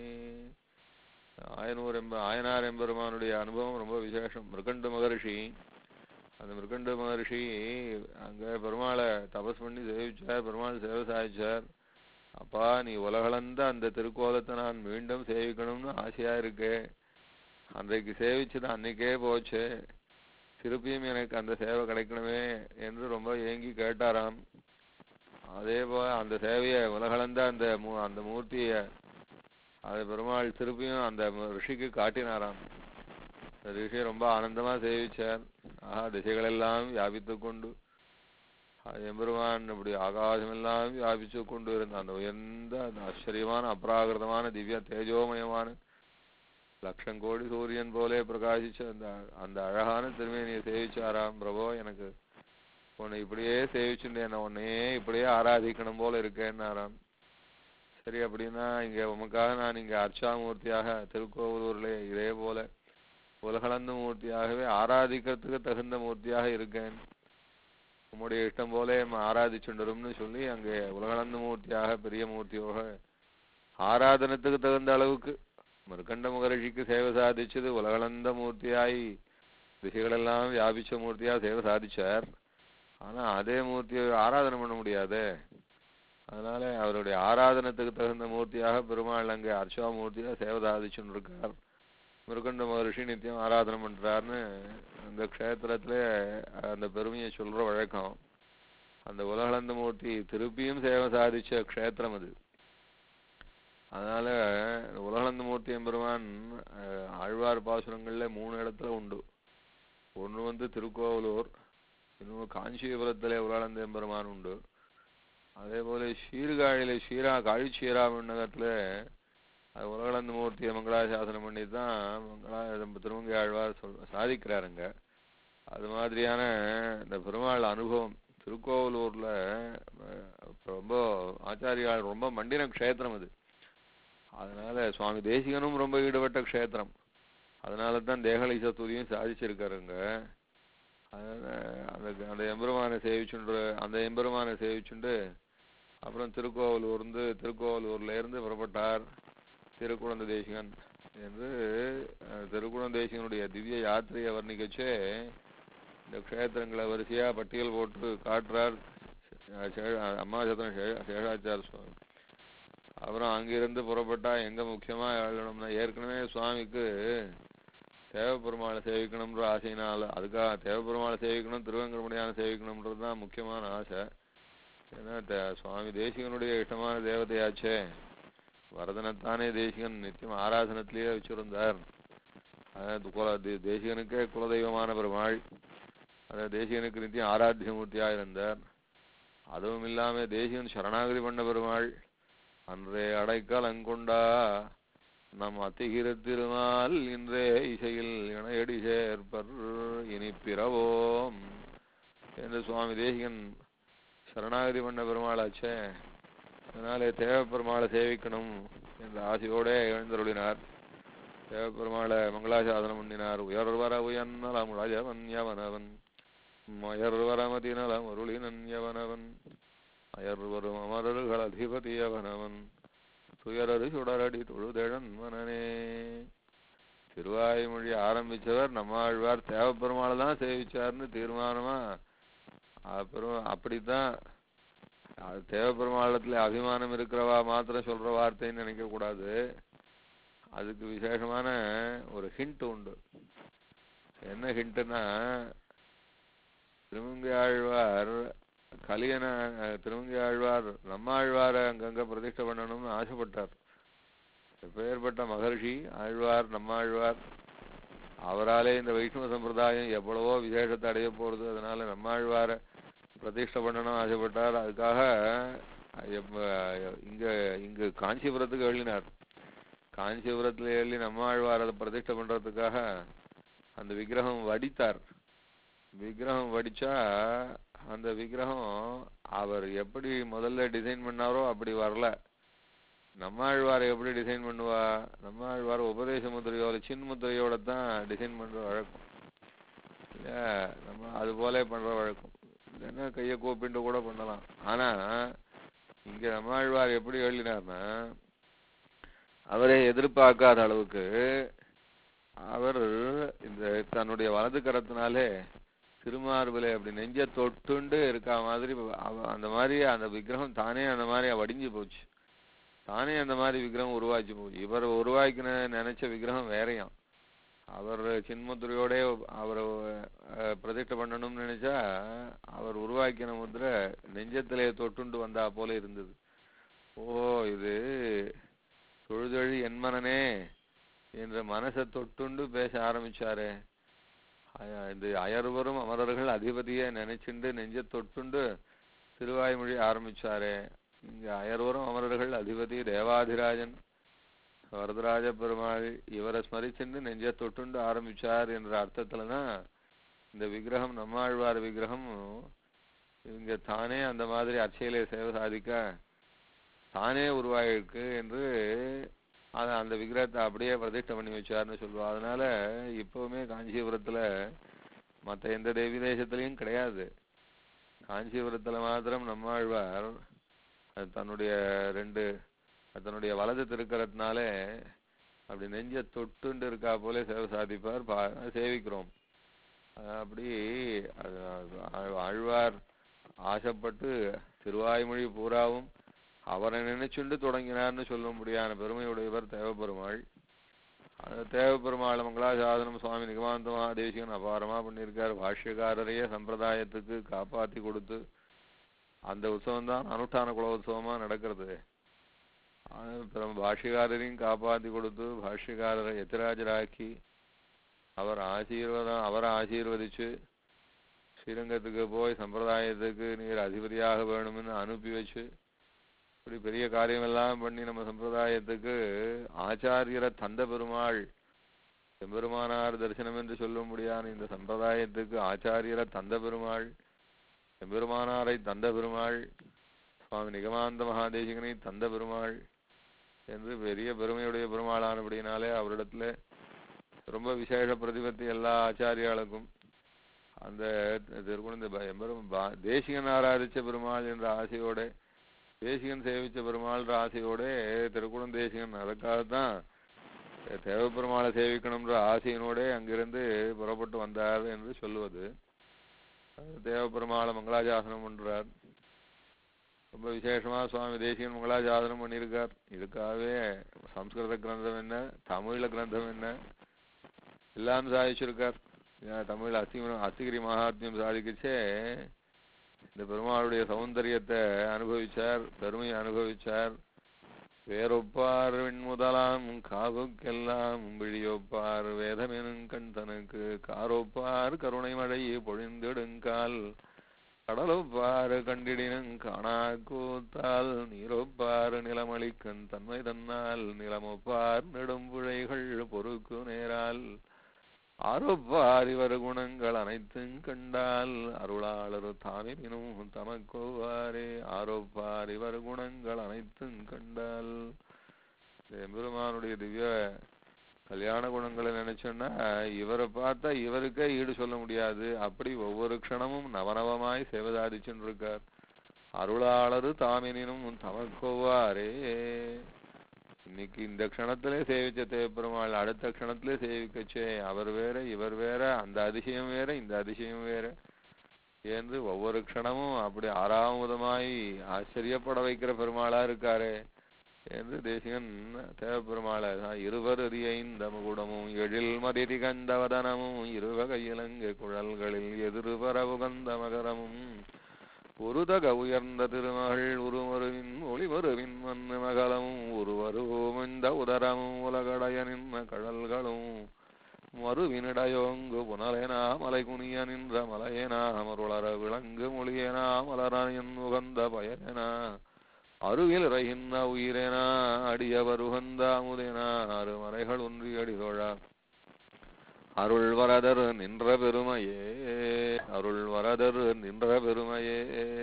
ஆயனூர் எம்ப ஆயனார் எம்பெருமானுடைய அனுபவம் ரொம்ப விசேஷம். மிருகண்டு மகர்ஷி, அந்த மிருகண்டு மகர்ஷி அங்க பெருமாளை தபஸ் பண்ணி சேவிச்சார். பெருமாள் சேவை சாதிச்சார். அப்பா நீ உலகளந்த அந்த திருக்கோலத்தை நான் மீண்டும் சேவிக்கணும்னு ஆசையா இருக்கே. அன்றைக்கு சேவிச்சது அன்னைக்கே போச்சு, திருப்பியும் எனக்கு அந்த சேவை கிடைக்கணுமே என்று ரொம்ப ஏங்கி கேட்டாராம். அதே போல அந்த சேவையை உலகளந்த அந்த அந்த மூர்த்திய அது பெருமாள் திருப்பியும் அந்த ரிஷிக்கு காட்டினாராம். அந்த ரிஷி ரொம்ப ஆனந்தமா சேவிச்சார். ஆஹா திசைகளெல்லாம் வியாபித்து கொண்டு எம்பெருமான் இப்படி ஆகாசமெல்லாம் வியாபிச்சு கொண்டு இருந்த அந்த உயர்ந்த அந்த ஆச்சரியமான அபராகிருதமான திவ்ய தேஜோமயமான லட்சம் கோடி சூரியன் போலே பிரகாசிச்ச அந்த அந்த அழகான திருமேனியை சேவிச்சாராம். பிரபோ எனக்கு உன்னை இப்படியே சேவிச்சுட்டு என்ன உன்னையே இப்படியே ஆராதிக்கணும் போல இருக்கேன்னாராம். சரி அப்படின்னா இங்க உமக்காக நான் இங்க அர்ச்சாமூர்த்தியாக திருக்கோவலூர்ல இதே போல உலகளந்த மூர்த்தியாகவே ஆராதிக்கிறதுக்கு தகுந்த மூர்த்தியாக இருக்கேன், உம்முடைய இஷ்டம் போல ஆராதிச்சுண்டரும்னு சொல்லி அங்கே உலகளந்த மூர்த்தியாக பெரிய மூர்த்தியோக ஆராதனத்துக்கு தகுந்த அளவுக்கு மிருகண்ட மகரிஷிக்கு சேவை சாதிச்சது உலகளந்த மூர்த்தியாய் திசைகளெல்லாம் வியாபிச்ச மூர்த்தியா சேவை சாதிச்சார். ஆனா அதே மூர்த்தியை ஆராதனை பண்ண முடியாதே. அதனால அவருடைய ஆராதனத்துக்கு தகுந்த மூர்த்தியாக பெருமாள் அங்கே அர்ச்சா மூர்த்தியா சேவை சாதிச்சுன்னு இருக்கார். மிருகண்ட மகரிஷி நித்தியம் ஆராதனை பண்றாருன்னு அந்த க்ஷேத்திரத்துல அந்த பெருமையை சொல்ற வழக்கம். அந்த உலகளந்த மூர்த்தி திருப்பியும் சேவை சாதிச்ச க்ஷேத்திரம் அது. அதனால உலகளந்த மூர்த்தி எம்பெருமான் ஆழ்வார் பாசுரங்கள்ல மூணு இடத்துல உண்டு. ஒன்று வந்து திருக்கோவலூர், இன்னொன்று காஞ்சிபுரத்திலே உலகளந்த எம்பெருமான் உண்டு. அதே போல சீர்காழியில ஸ்ரீரா காழிச்சீராமன் நகரத்துல அது உலகளந்த மூர்த்தியை மங்களாசாசனம் பண்ணி தான் மங்களா திருமங்கை ஆழ்வார் சொல் சாதிக்கிறாருங்க. அது மாதிரியான இந்த பெருமாள் அனுபவம் திருக்கோவலூர்ல ரொம்ப ஆச்சாரியால் ரொம்ப மண்டின க்ஷேத்திரம் அது. அதனால சுவாமி தேசிகனும் ரொம்ப ஈடுபட்ட க்ஷேத்திரம். அதனால தான் தேகலை சத்துதியும் சாதிச்சிருக்காருங்க. அதனால அந்த அந்த எம்பெருமானை சேவிச்சுண்டு அந்த எம்பெருமானை சேவிச்சுண்டு அப்புறம் திருக்கோவலூர்ந்து திருக்கோவலூர்ல இருந்து புறப்பட்டார் திருக்குழந்தை தேசிகன் என்று திருக்குழந்தை தேசிகனுடைய திவ்ய யாத்திரையை வர்ணிக்கச்சே இந்த க்ஷேத்திரங்களை வரிசையா பட்டியல் போட்டு காட்டுறார் அம்மா சத்திரம் சேஷாச்சார சுவாமி. அப்புறம் அங்கிருந்து புறப்பட்டா எங்க முக்கியமா எழுதணும்னா ஏற்கனவே சுவாமிக்கு தேவப்பெருமாளை சேவிக்கணும்ன்ற ஆசையினால அதுக்காக தேவப்பெருமாளை சேவிக்கணும் திருவேங்கடமுடியான சேவிக்கணும்ன்றது தான் முக்கியமான ஆசை. ஏன்னா சுவாமி தேசிகனுடைய இஷ்டமான தேவதையாச்சே. வரதனைத்தானே தேசிகன் நித்தியம் ஆராதனத்திலேயே வச்சிருந்தார். அதாவது குல தேசிகனுக்கே குலதெய்வமான பெருமாள். அதாவது தேசிகனுக்கு நித்தியம் ஆராத்தியமூர்த்தியாக இருந்தார். அதுவும் இல்லாம தேசிகன் சரணாகதி பண்ண பெருமாள். அன்றே அடைக்கால் அங்கொண்டா நம் அத்திகிர திருமால் இன்றே இசையில் இணையடி சேர்ப்பர் இனி பிறவோம் என்று சுவாமி தேசிகன் சரணாகதி பண்ண பெருமாளாச்சே. அதனாலே தேவப்பெருமாளை சேவிக்கணும் என்ற ஆசையோடே எழுந்தருளினார். தேவப்பெருமாளை மங்களாசாதனம் பண்ணினார். உயர்வர உயர்நலம் ராஜவன் யவனவன் மயர்வரமதி நலம் அருளினன் யவனவன் அயர்வரும் அமரர்கள் அதிபதியவனவன் துயரரு சுடரடி தொழுதழன் மனனே. திருவாய்மொழி ஆரம்பிச்சவர் நம்மாழ்வார் தேவப்பெருமாளை தான் சேவிச்சார்னு தீர்மானமா. அப்புறம் அப்படித்தான் தேவப்பெருமாளத்துல அபிமானம் இருக்கிறவா மாத்திரம் சொல்ற வார்த்தைன்னு நினைக்க கூடாது. அதுக்கு விசேஷமான ஒரு ஹிண்ட் உண்டு. என்ன ஹிண்ட்னா திருமங்கை ஆழ்வார் கலியன திருமங்கை ஆழ்வார் நம்மாழ்வாரை அங்கங்க பிரதிஷ்டை பண்ணணும்னு ஆசைப்பட்டார். எப்பேற்பட்ட மகர்ஷி ஆழ்வார் நம்மாழ்வார். அவராலே இந்த வைஷ்ணவ சம்பிரதாயம் எவ்வளவோ விசேஷத்தை அடைய போறது. அதனால நம்மாழ்வாரை பிரதிஷ்டை பண்ணணும் ஆசைப்பட்டார். அதுக்காக இங்க இங்கு காஞ்சிபுரத்துக்கு எழுதினார். காஞ்சிபுரத்துல எழுதி நம்மாழ்வார் அதை பிரதிஷ்டை பண்றதுக்காக அந்த விக்கிரகம் வடித்தார். விக்கிரகம் வடிச்சா அந்த விக்கிரகம் அவர் எப்படி முதல்ல டிசைன் பண்ணாரோ அப்படி வரல. நம்மாழ்வார் எப்படி டிசைன் பண்ணுவா? நம்மாழ்வார் உபதேச முத்திரையோட சின் முத்திரையோட தான் டிசைன் பண்ற வழக்கம் இல்லையா? நம்ம அது போல பண்ற வழக்கம் இல்லைன்னா கையை கூப்பிட்டு கூட பண்ணலாம். ஆனா இங்க நம்மாழ்வார் எப்படி எழுதினார்னா அவரே எதிர்பார்க்காத அளவுக்கு அவர் இந்த தன்னுடைய வலது கரத்தினாலே திருமார்பிலே அப்படி நெஞ்ச தொட்டுண்டு இருக்கா மாதிரி அந்த மாதிரி அந்த விக்கிரகம் தானே அந்த மாதிரி வடிஞ்சு போச்சு. தானே அந்த மாதிரி விக்கிரகம் உருவாச்சு போச்சு. இவர் உருவாக்கின நினைச்ச விக்கிரகம் வேறையாம். அவர் சின்முத்திரையோட அவர் பிரதிஷ்டை பண்ணணும்னு நினைச்சா அவர் உருவாக்கின முத்திரை நெஞ்சத்திலே தொட்டுண்டு வந்தா போல இருந்தது. ஓ இது தொழுதழி என்மனனே என்ற மனசை தொட்டுண்டு பேச ஆரம்பிச்சாரு. இந்த அயர்வரும் அமரர்கள் அதிபதியை நினைச்சுண்டு நெஞ்ச தொட்டுண்டு திருவாய்மொழி ஆரம்பிச்சாரு. இங்க அயர்வரும் அமரர்கள் அதிபதி தேவாதிராஜன் வரதராஜ பெருமாள் இவரை ஸ்மரிச்சுண்டு நெஞ்ச தொட்டுண்டு ஆரம்பிச்சார் என்ற அர்த்தத்துலதான் இந்த விக்கிரகம் நம்மாழ்வார் விக்கிரகம் இங்க தானே அந்த மாதிரி அர்ச்சையிலே சேவை சாதிக்க தானே உருவாயிருக்கு என்று அந்த விக்கிரகத்தை அப்படியே பிரதிஷ்டை பண்ணி வச்சார்னு சொல்லுவா. அதனால இப்பவுமே காஞ்சிபுரத்துல மற்ற எந்த தேவி தேசத்திலையும் கிடையாது. காஞ்சிபுரத்துல மாத்திரம் நம்மாழ்வார் தன்னுடைய ரெண்டு தன்னுடைய வலது திருக்கரத்தினாலே அப்படி நெஞ்ச தொட்டுண்டு இருக்கா போல சேவை சாதிப்பார். சேவிக்கிறோம். அப்படி ஆழ்வார் ஆசைப்பட்டு திருவாய்மொழி பூராவும் அவரை நினைச்சுண்டு தொடங்கினார்னு சொல்ல முடியாத பெருமையுடையவர் தேவப்பெருமாள். அந்த தேவப்பெருமாள் மங்களாசாதனம் சுவாமி நிகமாந்த தேசிகன் அபாரமா பண்ணியிருக்கார். பாஷ்யக்காரரையே சம்பிரதாயத்துக்கு காப்பாற்றி கொடுத்து அந்த உற்சவம் தான் அனுஷ்டான குலோத்சவமா நடக்கிறது. அப்புறம் பாஷ்யக்காரரையும் காப்பாத்தி கொடுத்து பாஷ்யக்காரரை எத்திராஜராக்கி அவர் ஆசீர்வாதம் அவரை ஆசீர்வதிச்சு ஸ்ரீரங்கத்துக்கு போய் சம்பிரதாயத்துக்கு நீர் அதிபதியாக வேணும்னு அனுப்பி வச்சு இப்படி பெரிய காரியமெல்லாம் பண்ணி நம்ம சம்பிரதாயத்துக்கு ஆச்சாரியரை தந்த பெருமாள் எம்பெருமானார் தரிசனம் என்று சொல்ல முடியாத இந்த சம்பிரதாயத்துக்கு ஆச்சாரியரை தந்த பெருமாள் எம்பெருமானாரை தந்த பெருமாள் சுவாமி நிகமாந்த மகாதேசிகனை தந்த பெருமாள் என்று பெரிய பெருமையுடைய பெருமாளானபடினாலே அவரிடத்துல ரொம்ப விசேஷ பிரதிபத்தி எல்லா ஆச்சாரியாளுக்கும் அந்த திருக்குழந்தை எம்பெரும் தேசிகன் ஆராதிச்ச பெருமாள் என்ற ஆசையோட தேசிகன் சேவிச்ச பெருமாள் ஆசையோட திருக்குளம் தேசிகன் அதுக்காகத்தான் தேவப்பெருமாளை சேவிக்கணும்ன்ற ஆசையினோட அங்கிருந்து புறப்பட்டு வந்தார் என்று சொல்லுவது. தேவப்பெருமாளை மங்களாசாசனம் பண்றார். ரொம்ப விசேஷமா சுவாமி தேசிகன் மங்களாசாசனம் பண்ணியிருக்கார். இதுக்காகவே சம்ஸ்கிருத கிரந்தம் என்ன தமிழ்ல கிரந்தம் என்ன எல்லாம் சாதிச்சிருக்கார். தமிழ் அஸ்தி அஸ்திகிரி மகாத்மியம் சாதிக்கச்சே இந்த பெருமாளுடைய சௌந்தரியத்தை அனுபவிச்சார், பெருமையை அனுபவிச்சார். வேறொப்பார் வெண்முதலாம் காவுக்கெல்லாம் விழியொப்பார் வேதமெனும் கண் தனக்கு காரொப்பார் கருணை மழையை பொழிந்திடுங்கால் கடலொப்பார் கண்டிடினும் காணா கூத்தால் நீரொப்பார் நிலமளிக்கன் தன்மை தன்னால் நிலமொப்பார் நெடும்புழைகள் பொறுக்கு நேரால் ஆரொப்பார் இவர் குணங்கள் அனைத்தும் கண்டால் அருளாளர் தாமினும் தமக்கோவாரே ஆரொப்பார் இவர் குணங்கள் அனைத்தும் கண்டால். எம்பெருமானுடைய திவ்ய கல்யாண குணங்களை நினைச்சோன்னா இவரை பார்த்தா இவருக்கே ஈடு சொல்ல முடியாது. அப்படி ஒவ்வொரு க்ஷணமும் நவநவமாய் சேவதாதிச்சுன்னு இருக்கார். அருளாளர் தாமினும் தமக்கோவாரே. இன்னைக்கு இந்த க்ஷணத்திலே சேவிச்ச தேவப்பெருமாள் அடுத்த க்ஷணத்திலே சேவிக்கச்சே அவர் வேற இவர் வேற அந்த அதிசயம் வேற இந்த அதிசயம் வேற என்று ஒவ்வொரு க்ஷணமும் அப்படி ஆறாமுதமாய் ஆச்சரியப்பட வைக்கிற பெருமாளா இருக்காரே என்று தேசிகன் தேவப்பெருமாளை இருவர் அறியைந்த முகுடமும் எழில் மதிரி கந்தவதனமும் இருவ கையிலங்கு குழல்களில் எதிர்வர உகந்த மகரமும் ஒருதக உயர்ந்த திருமகள் உருமருவின் ஒளிமருவின் மண்ணு மகளமும் ஒருவருவோம் இந்த உதரமும் உலகடைய நின்ற கடல்களும் மறுவினிடையோங்கு புனலேனா மலை குனிய நின்ற மலையேனா மருளர விளங்கு மொழியேனா மலரன் உகந்த பயனேனா அருகில் இறைகின்ற உயிரேனா அடியவர் உகந்த அமுதேனா அருமறைகள் ஒன்றி அடிதோழா அருள் வரதர் நின்ற பெருமையே அருள் வரதர் நின்ற பெருமையே.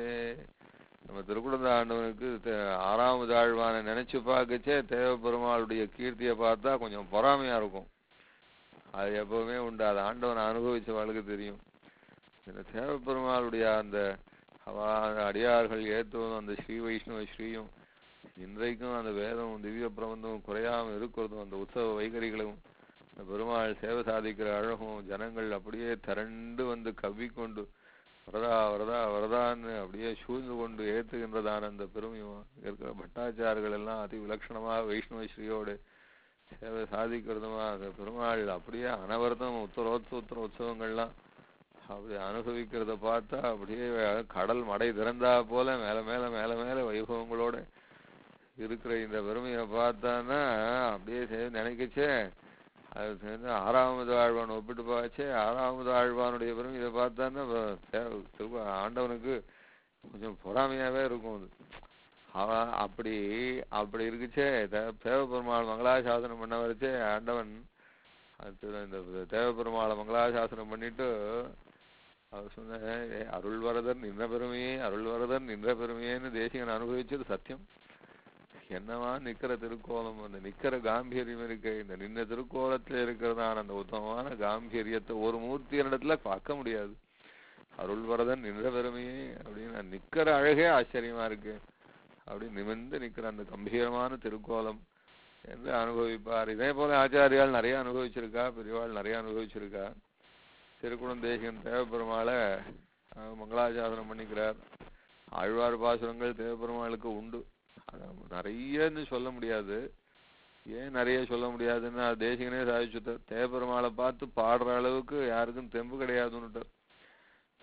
நம்ம திருக்குழந்த ஆண்டவனுக்கு ஆறாவது ஆழ்வான நினைச்சு பார்க்கச்சே தேவப்பெருமாளுடைய கீர்த்தியை பார்த்தா கொஞ்சம் பொறாமையா இருக்கும். அது எப்பவுமே உண்டு. அது ஆண்டவனை அனுபவிச்சவளுக்கு தெரியும். இந்த தேவப்பெருமாளுடைய அந்த அடியார்கள் ஏற்றுவதும் அந்த ஸ்ரீ வைஷ்ணவ ஸ்ரீயும் இன்றைக்கும் அந்த வேதமும் திவ்ய பிரபந்தமும் குறையாம இருக்கிறதும் அந்த உற்சவ வைகரிகளும் பெருமாள் சேவை சாதிக்கிற அழகும் ஜனங்கள் அப்படியே திரண்டு வந்து கவ்விக்கொண்டு வரதா வரதா வரதான்னு அப்படியே சூழ்ந்து கொண்டு ஏற்றுகின்றதான அந்த பெருமையும் இருக்கிற பட்டாச்சார்கள் எல்லாம் அதி விலட்சணமாக வைஷ்ணவ ஸ்ரீயோடு சேவை சாதிக்கிறதுமா அந்த பெருமாள் அப்படியே அனவரதம் உத்தரோத்தர உற்சவங்கள்லாம் அப்படி அனுபவிக்கிறத பார்த்தா அப்படியே கடல் மடை திறந்தா போல மேல மேல மேல மேல வைபவங்களோட இருக்கிற இந்த பெருமையை பார்த்தான்னா அப்படியே நினைக்கச்சே அது சேர்ந்து ஆறாவது ஆழ்வான் ஒப்பிட்டு பார்த்து ஆறாவது ஆழ்வானுடைய பெருமை இதை பார்த்தான்னா திரும்ப ஆண்டவனுக்கு கொஞ்சம் பொறாமையாவே இருக்கும். அது அவன் அப்படி அப்படி இருக்குச்சே தேவப்பெருமாள் மங்களாசாசனம் பண்ண வரைச்சே ஆண்டவன் இந்த தேவப்பெருமாளை மங்களாசாசனம் பண்ணிட்டு அவர் சொன்ன அருள் வரதர் நின்ற பெருமையே அருள் வரதர் நின்ற பெருமையேன்னு தேசிகன் அனுபவிச்சது சத்தியம். என்னவா நிக்கிற திருக்கோலம் அந்த நிக்கிற காம்பீரியம் இருக்கு. இந்த நின்ன திருக்கோலத்துல இருக்கிறதான அந்த உத்தமமான காம்பீரியத்தை ஒரு மூர்த்தியினிடத்துல பார்க்க முடியாது. அருள் வரதன் நின்ற பெருமையே அப்படின்னு நிக்கிற அழகே ஆச்சரியமா இருக்கு. அப்படி நிமிர்ந்து நிக்கிற அந்த கம்பீரமான திருக்கோலம் என்று அனுபவிப்பார். இதே போல ஆச்சாரியால் நிறைய அனுபவிச்சிருக்கா, பெரியவாள் நிறைய அனுபவிச்சிருக்கா. திருக்குளம் தேசிகன் தேவப்பெருமாளை மங்களாசாசனம் பண்ணிக்கிறார். ஆழ்வார் பாசுரங்கள் தேவப்பெருமாளுக்கு உண்டு. நிறையன்னு சொல்ல முடியாது. ஏன் நிறைய சொல்ல முடியாதுன்னா தேசிகனே சாதிச்சுட்டார். தேவப்பெருமாளை பார்த்து பாடுற அளவுக்கு யாருக்கும் தெம்பு கிடையாதுன்னுட்டார்.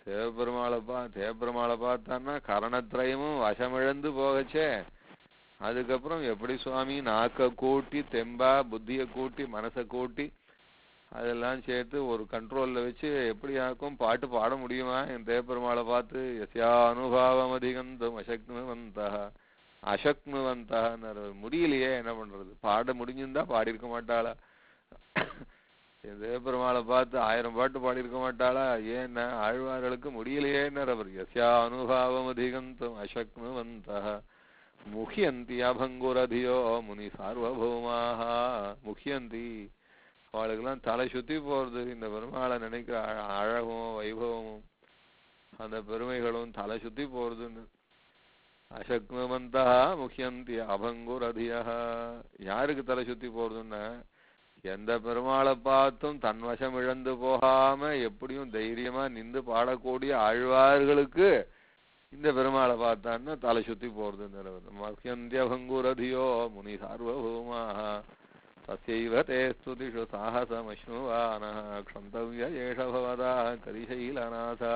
தேவபெருமாளை பா தேவபெருமாளை பார்த்தான்னா கரணத்திரயமும் வசமிழந்து போகச்சே, அதுக்கப்புறம் எப்படி சுவாமி நாக்க கூட்டி தெம்பா புத்திய கூட்டி மனசை கூட்டி அதெல்லாம் சேர்த்து ஒரு கண்ட்ரோல்ல வச்சு எப்படி ஆக்கும் பாட்டு பாட முடியுமா? என் தேவபெருமாளை பார்த்து எஸ்யா அனுபாவம் அதிகந்தம் அசக்னுவந்தா அசக்னுவந்தா முடியலையே, என்ன பண்றது? பாட முடிஞ்சிருந்தா பாடியிருக்க மாட்டாளா? என் தேவபெருமாளை பார்த்து ஆயிரம் பாட்டு பாடியிருக்க மாட்டாளா? ஏன்னா ஆழ்வார்களுக்கு முடியலையேன்னர் அவர். எஸ்யா அனுபாவம் அதிகந்தம் அசக்னுவந்தா முஹியந்தி அபங்குரதியோ முனி சார்வபௌமாக. முஹியந்தி அவளுக்கெல்லாம் தலை சுத்தி போறது. இந்த பெருமாளை நினைக்கிற அழகும் வைபவமும் அந்த பெருமைகளும் தலை சுத்தி போறதுன்னு. அசக்னுவந்தா முஹியந்தி அபங்குரதியா. யாருக்கு தலை சுத்தி போறதுன்னா, எந்த பெருமாளை பார்த்தும் தன் வசம் இழந்து போகாம எப்படியும் தைரியமா நின்று பாடக்கூடிய ஆழ்வார்களுக்கு இந்த பெருமாளை பார்த்தான்னா தலை சுத்தி போறது. மஹ்யந்திய பங்குரதியோ முனி சார்வபௌமாக தஸ்யைவ தே ஸ்துதிஷு சாஹசமஸ்னுவானः க்ஷந்தவ்ய ஏஷ பவதா கரிசைலநாதா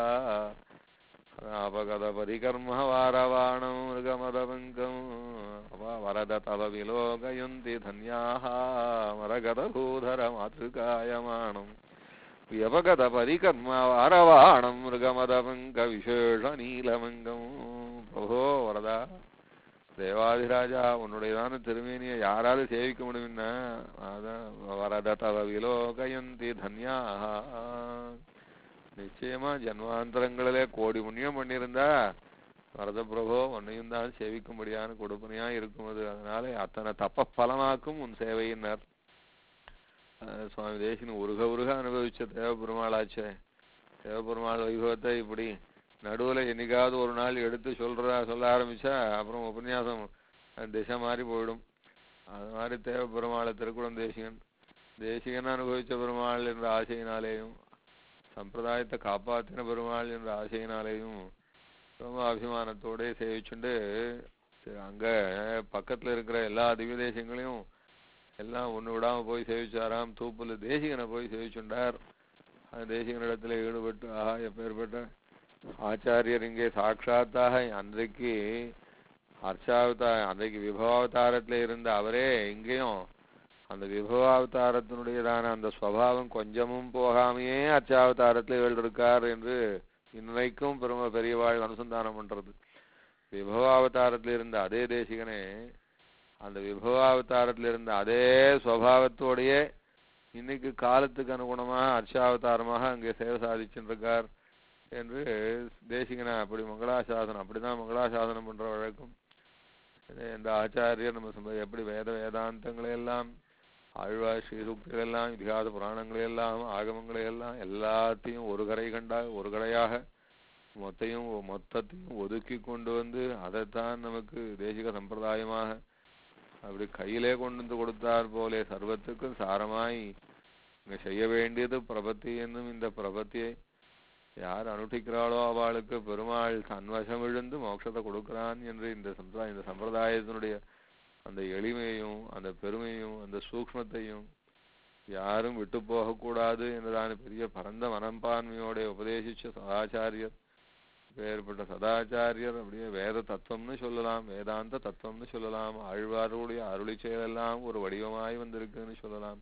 அபகத பரிகர்ம வாரவாணம் மிருகமதபங்கம் வரத தவ விலோகயந்தி தன்யாः மரகத பூதர மாத்ருகாயமானம் வியபகத பரிகர்ம வாரவாணம் மிருகமதபங்க விசேஷ நீலமங்கம். பிரபோ வரதா தேவாதிராஜா, உன்னுடையதான திருமேனியை யாராவது சேவிக்க முடியும்னா அதான் வரத தவ விலோகயந்தி தன்யாः. நிச்சயமா ஜன்மாந்தரங்களிலே கோடி புண்ணியம் பண்ணியிருந்தா வரத பிரபோ உன்னையும் தான் சேவிக்கும்படியான கொடுப்பனையா இருக்கும் அது. அதனால அத்தனை தப்ப பலமாக்கும் உன் சேவையினர். சுவாமி தேசிகன் உருக உருக அனுபவிச்ச தேவபெருமாளாச்சே. தேவபெருமாள் வைபவத்தை இப்படி நடுவில் என்னைக்காவது ஒரு நாள் எடுத்து சொல்ற சொல்ல ஆரம்பிச்சா அப்புறம் உபன்யாசம் திசை மாறி போயிடும். அது மாதிரி தேவபெருமாளை திருக்குளம் தேசிகன் தேசிகன் அனுபவிச்ச பெருமாள் என்ற ஆசையினாலேயும் சம்பிரதாயத்தை காப்பாற்றின பெருமாள் என்ற ஆசையினாலேயும் ரொம்ப அபிமானத்தோட சேவிச்சுண்டு அங்க பக்கத்துல இருக்கிற எல்லா திவ்ய தேசங்களையும் எல்லாம் ஒண்ணு விடாம போய் சேவிச்சாராம். தூப்புல தேசிகனை போய் சேவிச்சுண்டார். அந்த தேசிகனிடத்துல ஈடுபட்டு ஆஹா எப்பேற்பட்ட ஆச்சாரியர் இங்கே சாட்சாத்தாக அன்றைக்கு அர்ச்சாவதார அன்றைக்கு விபவாவதாரத்துல இருந்த அவரே இங்கேயும் அந்த விபவாவதாரத்தினுடையதான அந்த ஸ்வபாவம் கொஞ்சமும் போகாமையே அர்ச்சாவதாரத்துல எழுதிருக்கார் என்று இன்றைக்கும் பெருமை பெரியவாள் அனுசந்தானம் பண்றது. விபவாவதாரத்துல இருந்த அதே தேசிகனே அந்த விபவாவதாரத்துல இருந்த அதே ஸ்வபாவத்தோடையே இன்னைக்கு காலத்துக்கு அனுகுணமாக அர்ச்சாவதாரமாக அங்கே சேவை சாதிச்சுருக்கார் என்று தேசிகனை அப்படி மங்களாசாசனம் அப்படிதான் மங்களாசாசனம் பண்ற வழக்கம். இந்த ஆச்சாரியர் நம்ம எப்படி வேத வேதாந்தங்களையெல்லாம் ஆழ்வார் ஸ்ரீசூக்திகளெல்லாம் இதிகாத புராணங்களையெல்லாம் ஆகமங்களையெல்லாம் எல்லாத்தையும் ஒரு கரை கண்டா ஒரு கரையாக மொத்தையும் மொத்தத்தையும் ஒதுக்கி கொண்டு வந்து அதைத்தான் நமக்கு தேசிக சம்பிரதாயமாக அப்படி கையிலே கொண்டு வந்து கொடுத்தார் போலே சர்வத்துக்கும் சாரமாய் இங்க செய்ய வேண்டியது பிரபத்தி என்னும் இந்த பிரபத்தியை யார் அனுஷ்டிக்கிறாளோ அவளுக்கு பெருமாள் தன்வசம் விழுந்து மோட்சத்தை கொடுக்கிறான் என்று இந்த சம்பிரதாய இந்த சம்பிரதாயத்தினுடைய அந்த எளிமையும் அந்த பெருமையும் அந்த சூக்ஷ்மத்தையும் யாரும் விட்டு போகக்கூடாது என்றுதான் பெரிய பரந்த மனப்பான்மையோட உபதேசிச்ச சதாச்சாரியர். வேறுபட்ட சதாச்சாரியர் அப்படியே வேத தத்துவம்னு சொல்லலாம், வேதாந்த தத்துவம்னு சொல்லலாம். ஆழ்வாருடைய அருளி செயலெல்லாம் ஒரு வடிவமாய் வந்திருக்குன்னு சொல்லலாம்.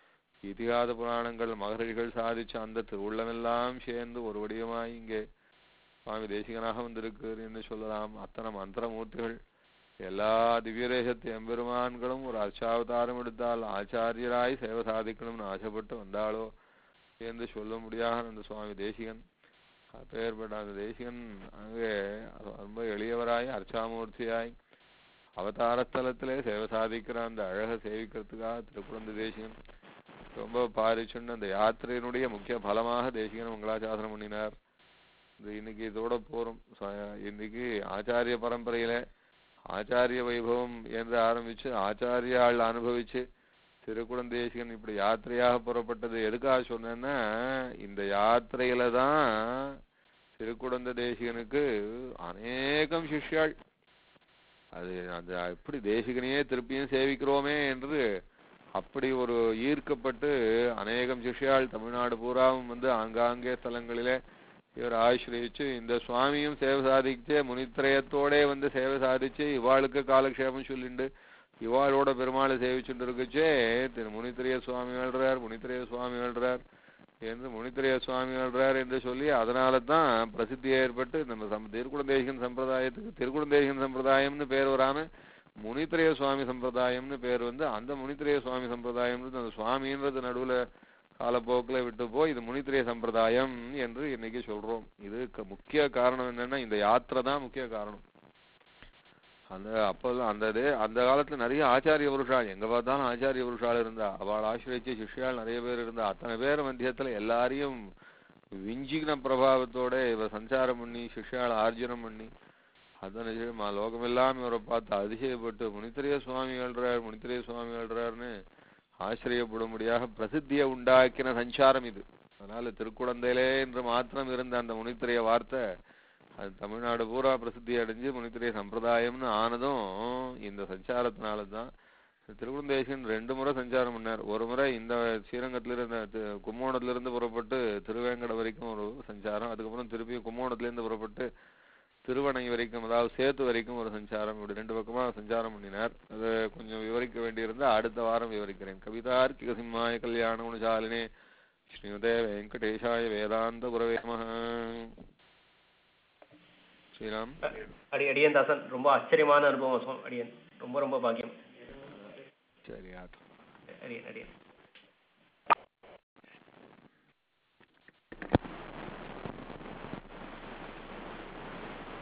இதிகாத புராணங்கள் மகரிஷிகள் சாதிச்ச அந்த திருவுள்ளமெல்லாம் சேர்ந்து ஒரு வடிவமாய் இங்கே சுவாமி தேசிகனாக வந்திருக்கு என்று சொல்லலாம். அத்தனை மந்திரமூர்த்திகள் எல்லா திவ்யதேசத்து எம்பெருமான்களும் ஒரு அர்ச்சாவதாரம் எடுத்தால் ஆச்சாரியராய் சேவை சாதிக்கணும்னு ஆசைப்பட்டு வந்தாளோ என்று சொல்ல முடியாத அந்த சுவாமி தேசிகன். அப்பேற்பட்ட அந்த தேசிகன் அங்கே ரொம்ப எளியவராய் அர்ச்சாமூர்த்தியாய் அவதாரஸ்தலத்திலே சேவை சாதிக்கிற அந்த அழகை சேவிக்கிறதுக்காக திருக்குழந்தை தேசிகன் ரொம்ப பாரிச்சுன்னு அந்த யாத்திரையினுடைய முக்கிய பலமாக தேசிகன் மங்களாசாசனம் பண்ணினார். இந்த இன்னைக்கு இதோட போறோம். இன்னைக்கு ஆச்சாரிய பரம்பரையில ஆச்சாரிய வைபவம் என்று ஆரம்பிச்சு ஆச்சாரியாள் அனுபவிச்சு திருக்குழந்தை தேசிகன் இப்படி யாத்திரையாக புறப்பட்டது எதுக்காக சொன்னேன்னா, இந்த யாத்திரையில தான் திருக்குழந்தை தேசிகனுக்கு அநேகம் சிஷ்யாள். அது அந்த எப்படி தேசிகனையே திருப்பியும் சேவிக்கிறோமே என்று அப்படி ஒரு ஈர்க்கப்பட்டு அநேகம் சிஷ்யாள் தமிழ்நாடு பூராவும் வந்து ஆங்காங்கே ஸ்தலங்களிலே இவர் ஆசிரியச்சு இந்த சுவாமியும் சேவை சாதிச்சு முனித்திரயத்தோட வந்து சேவை சாதிச்சு இவாளுக்கு காலக்ஷேபம் சொல்லிண்டு இவாளோட பெருமாளை சேவிச்சுட்டு இருக்குச்சே திரு முனித்திரைய சுவாமி வாழ்றார் முனித்திரைய சுவாமி வாழ்றார் என்று முனித்திரைய சுவாமி வாழ்றார் என்று சொல்லி அதனால தான் பிரசித்தி ஏற்பட்டு நம்ம சம் திருக்குடந்தேசிகன் சம்பிரதாயத்துக்கு திருக்குடந்தேசிகன் சம்பிரதாயம்னு பேர் வராம முனித்திரைய சுவாமி சம்பிரதாயம்னு பேர் வந்து அந்த முனித்திரைய சுவாமி சம்பிரதாயம்ன்றது அந்த சுவாமின்றது நடுவுல காலப்போக்கில் விட்டு போய் இது முனித்திரைய சம்பிரதாயம் என்று இன்னைக்கு சொல்றோம். இதுக்கு முக்கிய காரணம் என்னன்னா இந்த யாத்திரை தான் முக்கிய காரணம். அந்த அப்போல்லாம் அந்த அந்த காலத்துல நிறைய ஆச்சாரிய புருஷாள் எங்க பார்த்தாலும் ஆச்சாரிய புருஷாள் இருந்தா அவள் ஆசிரியச்சு சிஷ்யாள் நிறைய பேர் இருந்தா அத்தனை பேர் மத்தியத்துல எல்லாரையும் விஞ்சின பிரபாவத்தோட இவ சஞ்சாரம் பண்ணி சிஷ்யாள் ஆர்ஜனம் பண்ணி அதனை லோகமெல்லாம் இவரை பார்த்து அதிசயப்பட்டு முனித்திரைய சுவாமி எழுறார் முனித்திரைய சுவாமி எழுறாருன்னு ஆச்சரியப்படும்படியாக பிரசித்தியை உண்டாக்கின சஞ்சாரம் இது. அதனால திருக்குழந்தையிலே என்று மாத்திரம் இருந்த அந்த முனித்திரைய வார்த்தை அது தமிழ்நாடு பூரா பிரசித்தி அடைஞ்சு முனித்திரைய சம்பிரதாயம்னு ஆனதும் இந்த சஞ்சாரத்தினால தான். திருக்குழந்தேசன் ரெண்டு முறை சஞ்சாரம் பண்ணார். ஒரு முறை இந்த ஸ்ரீரங்கத்திலிருந்து கும்போணத்திலிருந்து புறப்பட்டு திருவேங்கட வரைக்கும் ஒரு சஞ்சாரம், அதுக்கப்புறம் திருப்பி கும்போணத்திலிருந்து புறப்பட்டு திருவணை வரைக்கும் அதாவது சேத்து வரைக்கும் ஒரு சஞ்சாரம், இப்படி ரெண்டு பக்கமா சஞ்சாரம் பண்ணினார். அதை கொஞ்சம் விவரிக்க வேண்டியிருந்தா அடுத்த வாரம் விவரிக்கிறேன். கவிதார்க்கிக சிம்மாய கல்யாண குணசாலினே ஸ்ரீமதே வெங்கடேஷாய வேதாந்த குரவே நமः. ஸ்ரீராம். அடி அடியன் தாசன் ரொம்ப ஆச்சரியமான அனுபவம் அடியன், ரொம்ப ரொம்ப பாக்கியம். சரி ஆட்டம் அடியன் அடியன்